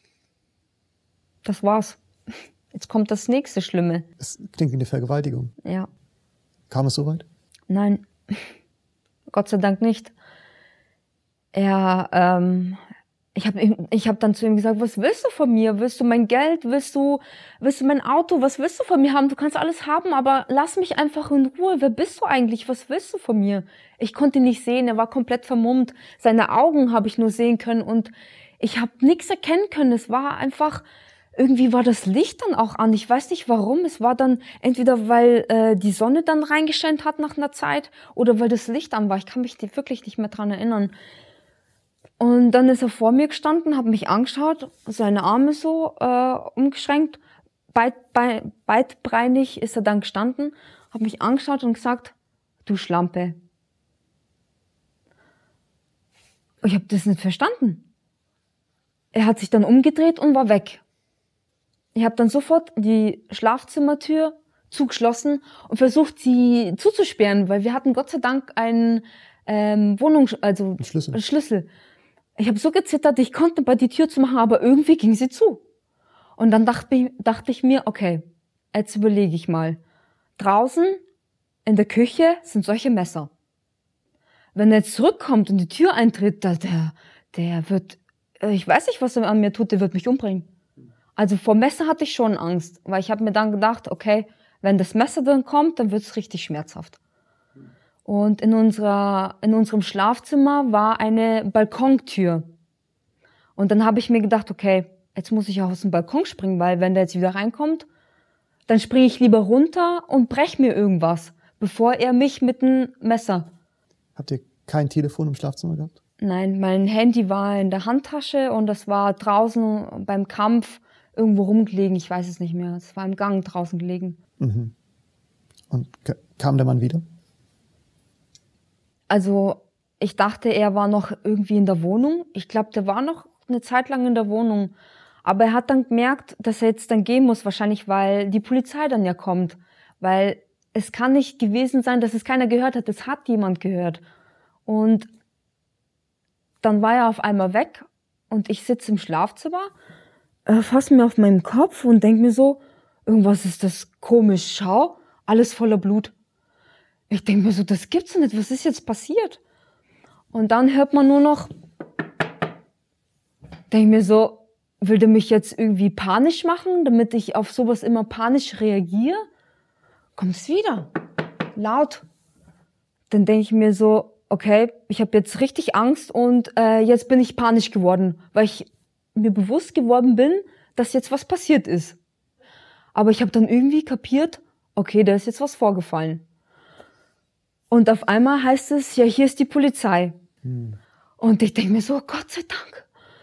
das war's. Jetzt kommt das nächste Schlimme. Es klingt wie eine Vergewaltigung. Ja. Kam es so weit? Nein, Gott sei Dank nicht. Er, ähm, ich habe ich hab dann zu ihm gesagt, was willst du von mir? Willst du mein Geld? Willst du, willst du mein Auto? Was willst du von mir haben? Du kannst alles haben, aber lass mich einfach in Ruhe. Wer bist du eigentlich? Was willst du von mir? Ich konnte ihn nicht sehen, er war komplett vermummt. Seine Augen habe ich nur sehen können und ich habe nichts erkennen können. Es war einfach, irgendwie war das Licht dann auch an. Ich weiß nicht warum. Es war dann entweder, weil äh, die Sonne dann reingescheint hat nach einer Zeit oder weil das Licht an war. Ich kann mich wirklich nicht mehr dran erinnern. Und dann ist er vor mir gestanden, hat mich angeschaut, seine Arme so äh, umgeschränkt, beit, beit, beidbeinig ist er dann gestanden, hat mich angeschaut und gesagt, du Schlampe. Ich habe das nicht verstanden. Er hat sich dann umgedreht und war weg. Ich habe dann sofort die Schlafzimmertür zugeschlossen und versucht, sie zuzusperren, weil wir hatten Gott sei Dank einen ähm, Wohnungs-, also Ein Schlüssel. einen Schlüssel. Ich habe so gezittert, ich konnte bei die Tür zu machen, aber irgendwie ging sie zu. Und dann dachte ich, dachte ich mir, okay, jetzt überlege ich mal. Draußen in der Küche sind solche Messer. Wenn er jetzt zurückkommt und die Tür eintritt, der, der wird, ich weiß nicht, was er an mir tut, der wird mich umbringen. Also vor Messer hatte ich schon Angst, weil ich habe mir dann gedacht, okay, wenn das Messer dann kommt, dann wird es richtig schmerzhaft. Und in unserer, in unserem Schlafzimmer war eine Balkontür. Und dann habe ich mir gedacht, okay, jetzt muss ich auch aus dem Balkon springen, weil wenn der jetzt wieder reinkommt, dann springe ich lieber runter und brech mir irgendwas, bevor er mich mit einem Messer. Habt ihr kein Telefon im Schlafzimmer gehabt? Nein, mein Handy war in der Handtasche und das war draußen beim Kampf irgendwo rumgelegen. Ich weiß es nicht mehr. Es war im Gang draußen gelegen. Mhm. Und kam der Mann wieder? Also ich dachte, er war noch irgendwie in der Wohnung. Ich glaube, der war noch eine Zeit lang in der Wohnung. Aber er hat dann gemerkt, dass er jetzt dann gehen muss, wahrscheinlich, weil die Polizei dann ja kommt. Weil es kann nicht gewesen sein, dass es keiner gehört hat. Es hat jemand gehört. Und dann war er auf einmal weg und ich sitze im Schlafzimmer, äh, fasse mir auf meinen Kopf und denke mir so, irgendwas ist das komisch, schau, alles voller Blut. Ich denke mir so, das gibt's nicht, was ist jetzt passiert? Und dann hört man nur noch, denke mir so, will der mich jetzt irgendwie panisch machen, damit ich auf sowas immer panisch reagiere? Kommt's wieder, laut. Dann denke ich mir so, okay, ich habe jetzt richtig Angst und äh, jetzt bin ich panisch geworden, weil ich mir bewusst geworden bin, dass jetzt was passiert ist. Aber ich habe dann irgendwie kapiert, okay, da ist jetzt was vorgefallen. Und auf einmal heißt es, ja, hier ist die Polizei. Hm. Und ich denke mir so, Gott sei Dank.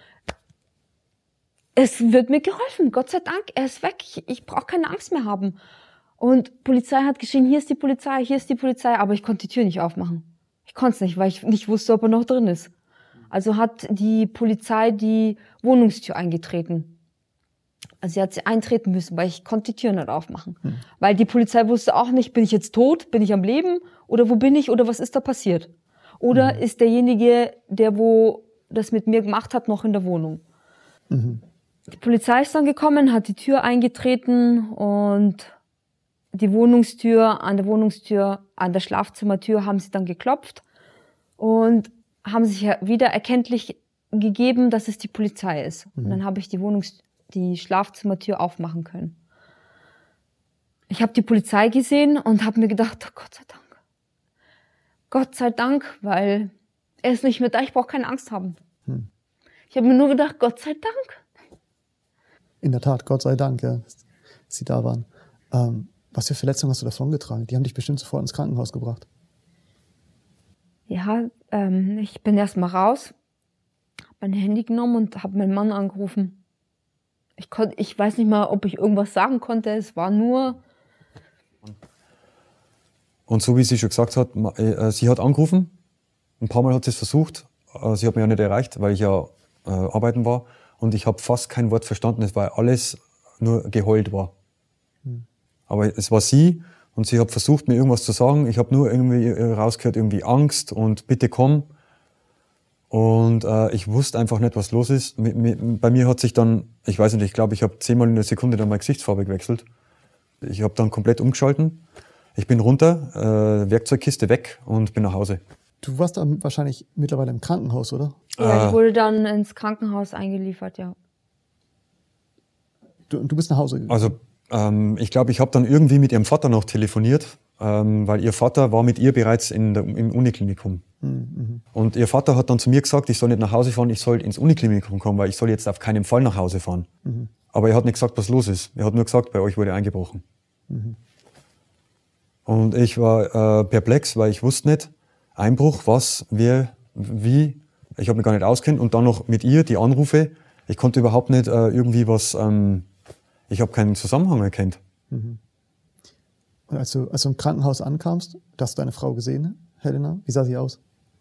Es wird mir geholfen, Gott sei Dank, er ist weg, ich, ich brauche keine Angst mehr haben. Und Polizei hat geschrien, hier ist die Polizei, hier ist die Polizei, aber ich konnte die Tür nicht aufmachen. Ich konnte es nicht, weil ich nicht wusste, ob er noch drin ist. Also hat die Polizei die Wohnungstür eingetreten. Also sie hat sie eintreten müssen, weil ich konnte die Tür nicht aufmachen. Hm. Weil die Polizei wusste auch nicht, bin ich jetzt tot, bin ich am Leben oder wo bin ich oder was ist da passiert? Oder hm. ist derjenige, der wo das mit mir gemacht hat, noch in der Wohnung? Mhm. Die Polizei ist dann gekommen, hat die Tür eingetreten und die Wohnungstür, an der Wohnungstür, an der Schlafzimmertür haben sie dann geklopft und haben sich wieder erkenntlich gegeben, dass es die Polizei ist. Mhm. Und dann habe ich die Wohnungs-, die Schlafzimmertür aufmachen können. Ich habe die Polizei gesehen und habe mir gedacht, oh Gott sei Dank. Gott sei Dank, weil er ist nicht mehr da, ich brauche keine Angst haben. Mhm. Ich habe mir nur gedacht, Gott sei Dank. In der Tat, Gott sei Dank, ja, dass sie da waren. Ähm, was für Verletzungen hast du davongetragen? Die haben dich bestimmt sofort ins Krankenhaus gebracht. Ja, ähm, ich bin erst mal raus, habe mein Handy genommen und habe meinen Mann angerufen. Ich, konnt, ich weiß nicht mal, ob ich irgendwas sagen konnte, es war nur... Und so wie sie schon gesagt hat, äh, sie hat angerufen, ein paar Mal hat sie es versucht, äh, sie hat mich ja nicht erreicht, weil ich ja äh, arbeiten war und ich habe fast kein Wort verstanden, es war alles nur geheult war. Mhm. Aber es war sie und sie hat versucht, mir irgendwas zu sagen. Ich habe nur irgendwie rausgehört, irgendwie Angst und bitte komm. Und äh, ich wusste einfach nicht, was los ist. Mit, mit, bei mir hat sich dann, ich weiß nicht, ich glaube, ich habe zehnmal in der Sekunde dann meine Gesichtsfarbe gewechselt. Ich habe dann komplett umgeschalten. Ich bin runter, äh, Werkzeugkiste weg und bin nach Hause. Du warst dann wahrscheinlich mittlerweile im Krankenhaus, oder? Ja, ich wurde dann ins Krankenhaus eingeliefert, ja. Du, du bist nach Hause gegangen? Also ähm, ich glaube, ich habe dann irgendwie mit ihrem Vater noch telefoniert, ähm, weil ihr Vater war mit ihr bereits in der, im Uniklinikum. Mhm. Und ihr Vater hat dann zu mir gesagt, ich soll nicht nach Hause fahren, ich soll ins Uniklinikum kommen, weil ich soll jetzt auf keinen Fall nach Hause fahren. Mhm. Aber er hat nicht gesagt, was los ist. Er hat nur gesagt, bei euch wurde eingebrochen. Mhm. Und ich war äh, perplex, weil ich wusste nicht, Einbruch, was, wer, wie, ich habe mich gar nicht auskennt. Und dann noch mit ihr die Anrufe, ich konnte überhaupt nicht äh, irgendwie was, ähm, ich habe keinen Zusammenhang erkannt. Mhm. Und als du, als du im Krankenhaus ankamst, hast du deine Frau gesehen, Helena? Wie sah sie aus?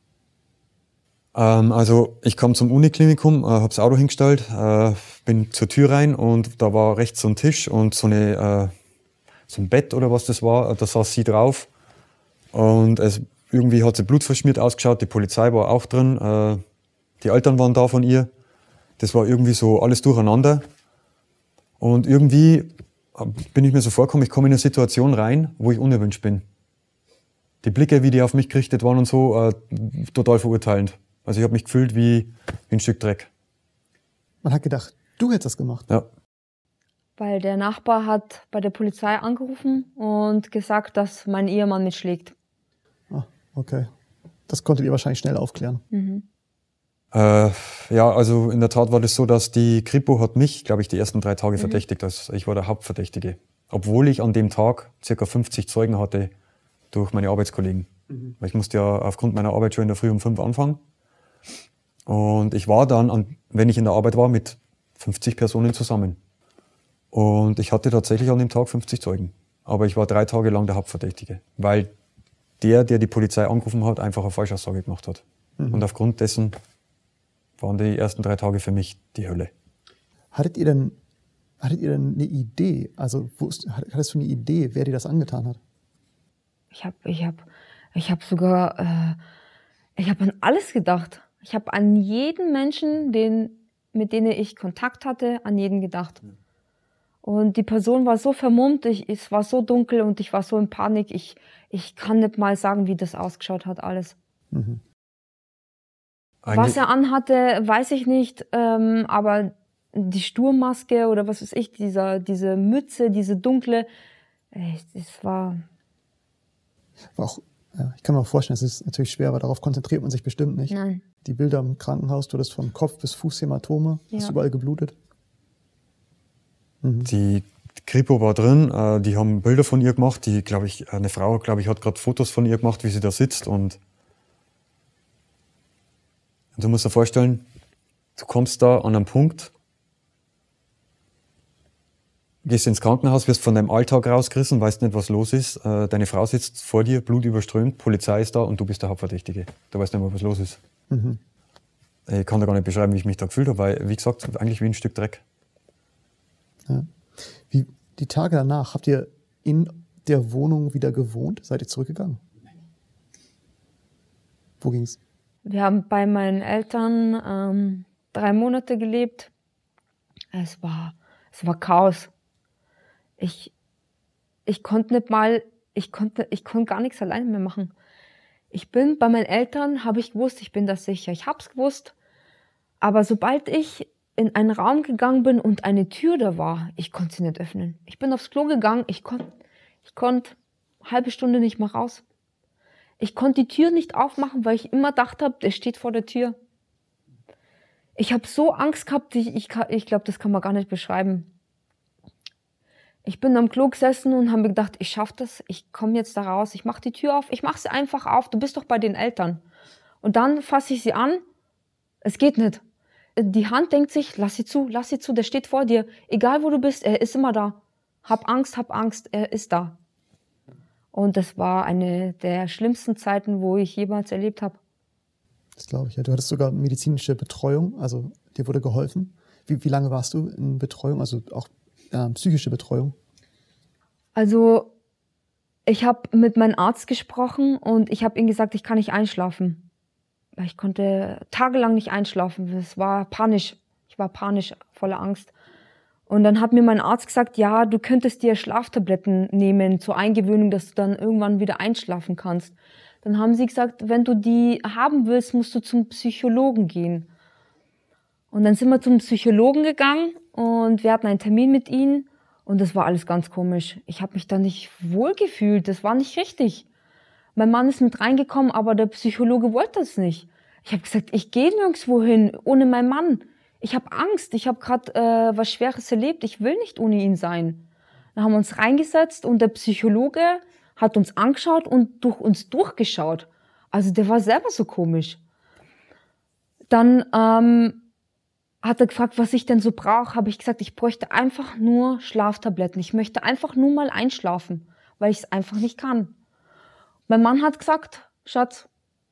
Ähm, also ich kam zum Uniklinikum, äh, habe das Auto hingestellt, äh, bin zur Tür rein und da war rechts so ein Tisch und so, eine, äh, so ein Bett oder was das war, da saß sie drauf. Und es, irgendwie hat sie blutverschmiert ausgeschaut, die Polizei war auch drin, äh, die Eltern waren da von ihr. Das war irgendwie so alles durcheinander. Und irgendwie bin ich mir so vorgekommen, ich komme in eine Situation rein, wo ich unerwünscht bin. Die Blicke, wie die auf mich gerichtet waren und so, äh, total verurteilend. Also ich habe mich gefühlt wie, wie ein Stück Dreck. Man hat gedacht, du hättest das gemacht. Ja. Weil der Nachbar hat bei der Polizei angerufen und gesagt, dass mein Ehemann mich schlägt. Ah, okay. Das konntet ihr wahrscheinlich schnell aufklären. Mhm. Äh, ja, also in der Tat war das so, dass die Kripo hat mich, glaube ich, die ersten drei Tage Mhm. verdächtigt. Also ich war der Hauptverdächtige. Obwohl ich an dem Tag circa fünfzig Zeugen hatte durch meine Arbeitskollegen. Mhm. Weil ich musste ja aufgrund meiner Arbeit schon in der Früh um fünf anfangen. Und ich war dann, an, wenn ich in der Arbeit war, mit fünfzig Personen zusammen. Und ich hatte tatsächlich an dem Tag fünfzig Zeugen. Aber ich war drei Tage lang der Hauptverdächtige. Weil der, der die Polizei angerufen hat, einfach eine Falschaussage gemacht hat. Mhm. Und aufgrund dessen waren die ersten drei Tage für mich die Hölle. Hattet ihr denn, hattet ihr denn eine Idee? Also wusst, hattest du eine Idee, wer dir das angetan hat? Ich habe ich hab, ich hab sogar, äh, ich habe an alles gedacht. Ich habe an jeden Menschen, den, mit denen ich Kontakt hatte, an jeden gedacht. Und die Person war so vermummt, ich, es war so dunkel und ich war so in Panik. Ich, ich kann nicht mal sagen, wie das ausgeschaut hat, alles. Mhm. Was er anhatte, weiß ich nicht, ähm, aber die Sturmmaske oder was weiß ich, dieser, diese Mütze, diese dunkle, es war... war auch, ja, ich kann mir auch vorstellen, es ist natürlich schwer, aber darauf konzentriert man sich bestimmt nicht. Nein. Die Bilder im Krankenhaus, du hattest von Kopf bis Fuß Hämatome, ja. Hast überall geblutet. Mhm. Die Kripo war drin, äh, die haben Bilder von ihr gemacht, die, glaube ich, eine Frau, glaube ich, hat gerade Fotos von ihr gemacht, wie sie da sitzt und Und du musst dir vorstellen, du kommst da an einen Punkt, gehst ins Krankenhaus, wirst von deinem Alltag rausgerissen, weißt nicht, was los ist. Deine Frau sitzt vor dir, blutüberströmt, Polizei ist da und du bist der Hauptverdächtige. Du weißt nicht mehr, was los ist. Mhm. Ich kann da gar nicht beschreiben, wie ich mich da gefühlt habe, weil, wie gesagt, eigentlich wie ein Stück Dreck. Ja. Wie, die Tage danach, habt ihr in der Wohnung wieder gewohnt? Seid ihr zurückgegangen? Wo ging's? Wir haben bei meinen Eltern ähm, drei Monate gelebt. Es war, es war Chaos. Ich, ich konnte nicht mal, ich konnte, ich konnte gar nichts alleine mehr machen. Ich bin bei meinen Eltern, habe ich gewusst, ich bin da sicher. Ich habe es gewusst. Aber sobald ich in einen Raum gegangen bin und eine Tür da war, ich konnte sie nicht öffnen. Ich bin aufs Klo gegangen, ich konnte, ich konnte eine halbe Stunde nicht mehr raus. Ich konnte die Tür nicht aufmachen, weil ich immer gedacht habe, der steht vor der Tür. Ich habe so Angst gehabt, ich, ich, ich glaube, das kann man gar nicht beschreiben. Ich bin am Klo gesessen und habe mir gedacht, ich schaffe das, ich komme jetzt da raus, ich mache die Tür auf, ich mache sie einfach auf, du bist doch bei den Eltern. Und dann fasse ich sie an, es geht nicht. Die Hand denkt sich, lass sie zu, lass sie zu, der steht vor dir. Egal wo du bist, er ist immer da. Hab Angst, hab Angst, er ist da. Und das war eine der schlimmsten Zeiten, wo ich jemals erlebt habe. Das glaube ich, ja. Du hattest sogar medizinische Betreuung, also dir wurde geholfen. Wie, wie lange warst du in Betreuung, also auch äh, psychische Betreuung? Also ich habe mit meinem Arzt gesprochen und ich habe ihm gesagt, ich kann nicht einschlafen. Weil ich konnte tagelang nicht einschlafen. Es war panisch. Ich war panisch, voller Angst. Und dann hat mir mein Arzt gesagt, ja, du könntest dir Schlaftabletten nehmen zur Eingewöhnung, dass du dann irgendwann wieder einschlafen kannst. Dann haben sie gesagt, wenn du die haben willst, musst du zum Psychologen gehen. Und dann sind wir zum Psychologen gegangen und wir hatten einen Termin mit ihm und das war alles ganz komisch. Ich habe mich da nicht wohl gefühlt, das war nicht richtig. Mein Mann ist mit reingekommen, aber der Psychologe wollte es nicht. Ich habe gesagt, ich gehe nirgendwo hin ohne meinen Mann. Ich habe Angst, ich habe gerade äh, was Schweres erlebt, ich will nicht ohne ihn sein. Dann haben wir uns reingesetzt und der Psychologe hat uns angeschaut und durch uns durchgeschaut. Also der war selber so komisch. Dann ähm, hat er gefragt, was ich denn so brauche. Habe ich gesagt, ich bräuchte einfach nur Schlaftabletten. Ich möchte einfach nur mal einschlafen, weil ich es einfach nicht kann. Mein Mann hat gesagt, Schatz,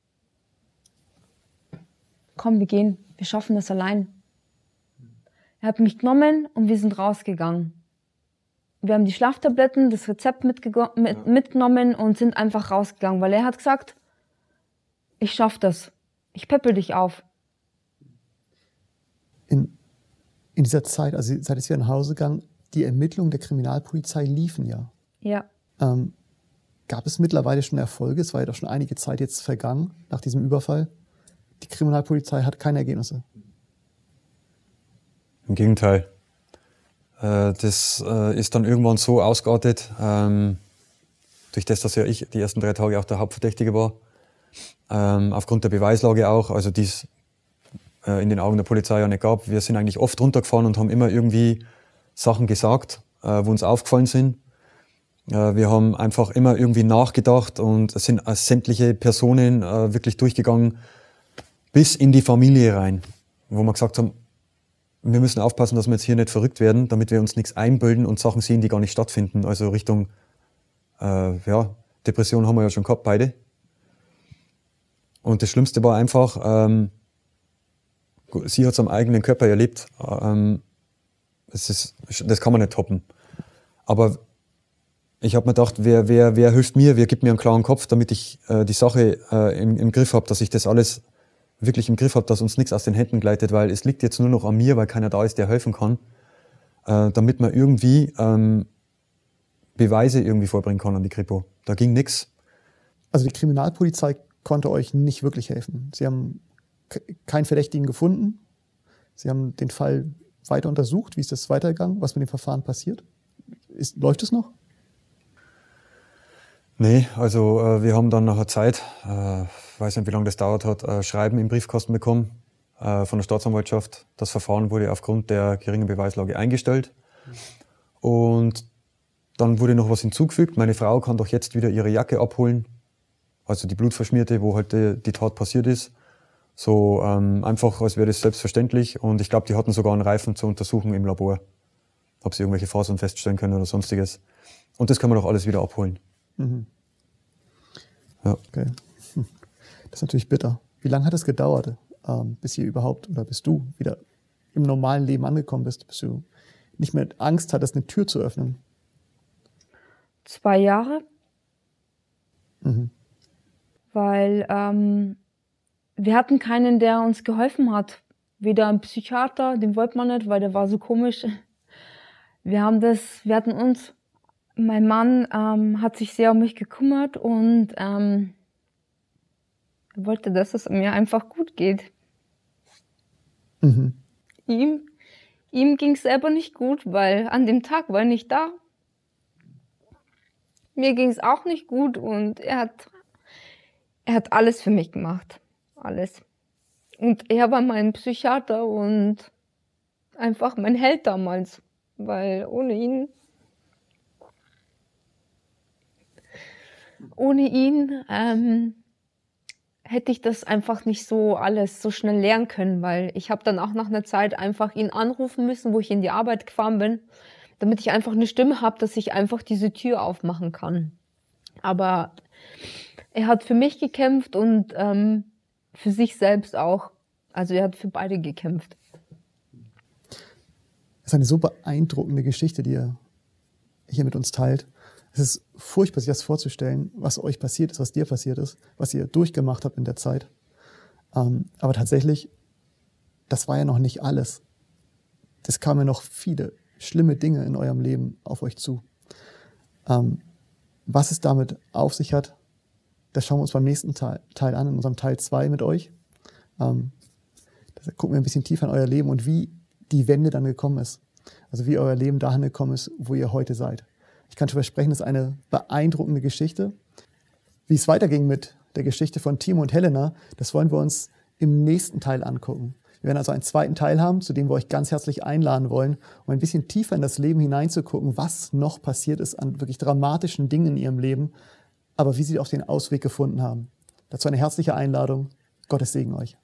komm, wir gehen, wir schaffen das allein. Er hat mich genommen und wir sind rausgegangen. Wir haben die Schlaftabletten, das Rezept mitge- mit, mitgenommen und sind einfach rausgegangen, weil er hat gesagt, ich schaff das, ich peppel dich auf. In, in dieser Zeit, also seid ihr wieder nach Hause gegangen, die Ermittlungen der Kriminalpolizei liefen ja. Ja. Ähm, gab es mittlerweile schon Erfolge? Es war ja doch schon einige Zeit jetzt vergangen nach diesem Überfall. Die Kriminalpolizei hat keine Ergebnisse. Im Gegenteil. Äh, das äh, ist dann irgendwann so ausgeartet, ähm, durch das, dass ja ich die ersten drei Tage auch der Hauptverdächtige war, ähm, aufgrund der Beweislage auch, also die es äh, in den Augen der Polizei ja nicht gab. Wir sind eigentlich oft runtergefahren und haben immer irgendwie Sachen gesagt, äh, wo uns aufgefallen sind. Äh, wir haben einfach immer irgendwie nachgedacht und es sind äh, sämtliche Personen äh, wirklich durchgegangen, bis in die Familie rein, wo wir gesagt haben, wir müssen aufpassen, dass wir jetzt hier nicht verrückt werden, damit wir uns nichts einbilden und Sachen sehen, die gar nicht stattfinden. Also Richtung, äh, ja, Depression haben wir ja schon gehabt, beide. Und das Schlimmste war einfach, ähm, sie hat es am eigenen Körper erlebt. Ähm, es ist, das kann man nicht toppen. Aber ich habe mir gedacht, wer, wer, wer hilft mir, wer gibt mir einen klaren Kopf, damit ich äh, die Sache äh, im, im Griff habe, dass ich das alles wirklich im Griff habe, dass uns nichts aus den Händen gleitet, weil es liegt jetzt nur noch an mir, weil keiner da ist, der helfen kann, äh, damit man irgendwie ähm, Beweise irgendwie vorbringen kann an die Kripo. Da ging nichts. Also die Kriminalpolizei konnte euch nicht wirklich helfen. Sie haben k- keinen Verdächtigen gefunden. Sie haben den Fall weiter untersucht. Wie ist das weitergegangen? Was mit dem Verfahren passiert? Ist, läuft es noch? Nee, also äh, wir haben dann nach einer Zeit, äh, weiß nicht, wie lange das dauert hat, äh, Schreiben im Briefkasten bekommen äh, von der Staatsanwaltschaft. Das Verfahren wurde aufgrund der geringen Beweislage eingestellt. Und dann wurde noch was hinzugefügt. Meine Frau kann doch jetzt wieder ihre Jacke abholen, also die blutverschmierte, wo halt die, die Tat passiert ist. So ähm, einfach, als wäre das selbstverständlich. Und ich glaube, die hatten sogar einen Reifen zur Untersuchung im Labor, ob sie irgendwelche Fasern feststellen können oder sonstiges. Und das kann man doch alles wieder abholen. Mhm. Ja. Okay. Hm. Das ist natürlich bitter. Wie lange hat es gedauert, ähm, bis ihr überhaupt oder bis du wieder im normalen Leben angekommen bist, bis du nicht mehr Angst hattest, eine Tür zu öffnen? Zwei Jahre, Mhm. weil ähm, wir hatten keinen, der uns geholfen hat. Weder ein Psychiater, den wollte man nicht, weil der war so komisch. Wir haben das, wir hatten uns, mein Mann ähm, hat sich sehr um mich gekümmert und ähm, wollte, dass es mir einfach gut geht. Mhm. Ihm, ihm ging es selber nicht gut, weil an dem Tag war er nicht da. Mir ging es auch nicht gut und er hat, er hat alles für mich gemacht. Alles. Und er war mein Psychiater und einfach mein Held damals, weil ohne ihn, ohne ihn ähm, hätte ich das einfach nicht so alles so schnell lernen können, weil ich habe dann auch nach einer Zeit einfach ihn anrufen müssen, wo ich in die Arbeit gefahren bin, damit ich einfach eine Stimme habe, dass ich einfach diese Tür aufmachen kann. Aber er hat für mich gekämpft und ähm, für sich selbst auch. Also er hat für beide gekämpft. Es ist eine so beeindruckende Geschichte, die ihr hier mit uns teilt. Es ist furchtbar, sich das vorzustellen, was euch passiert ist, was dir passiert ist, was ihr durchgemacht habt in der Zeit. Ähm, aber tatsächlich, das war ja noch nicht alles. Es kamen ja noch viele schlimme Dinge in eurem Leben auf euch zu. Ähm, was es damit auf sich hat, das schauen wir uns beim nächsten Teil, Teil an, in unserem Teil zwei mit euch. Ähm, da gucken wir ein bisschen tiefer in euer Leben und wie die Wende dann gekommen ist. Also wie euer Leben dahin gekommen ist, wo ihr heute seid. Ich kann schon versprechen, es ist eine beeindruckende Geschichte. Wie es weiterging mit der Geschichte von Timo und Helena, das wollen wir uns im nächsten Teil angucken. Wir werden also einen zweiten Teil haben, zu dem wir euch ganz herzlich einladen wollen, um ein bisschen tiefer in das Leben hineinzugucken, was noch passiert ist an wirklich dramatischen Dingen in ihrem Leben, aber wie sie auch den Ausweg gefunden haben. Dazu eine herzliche Einladung. Gottes Segen euch.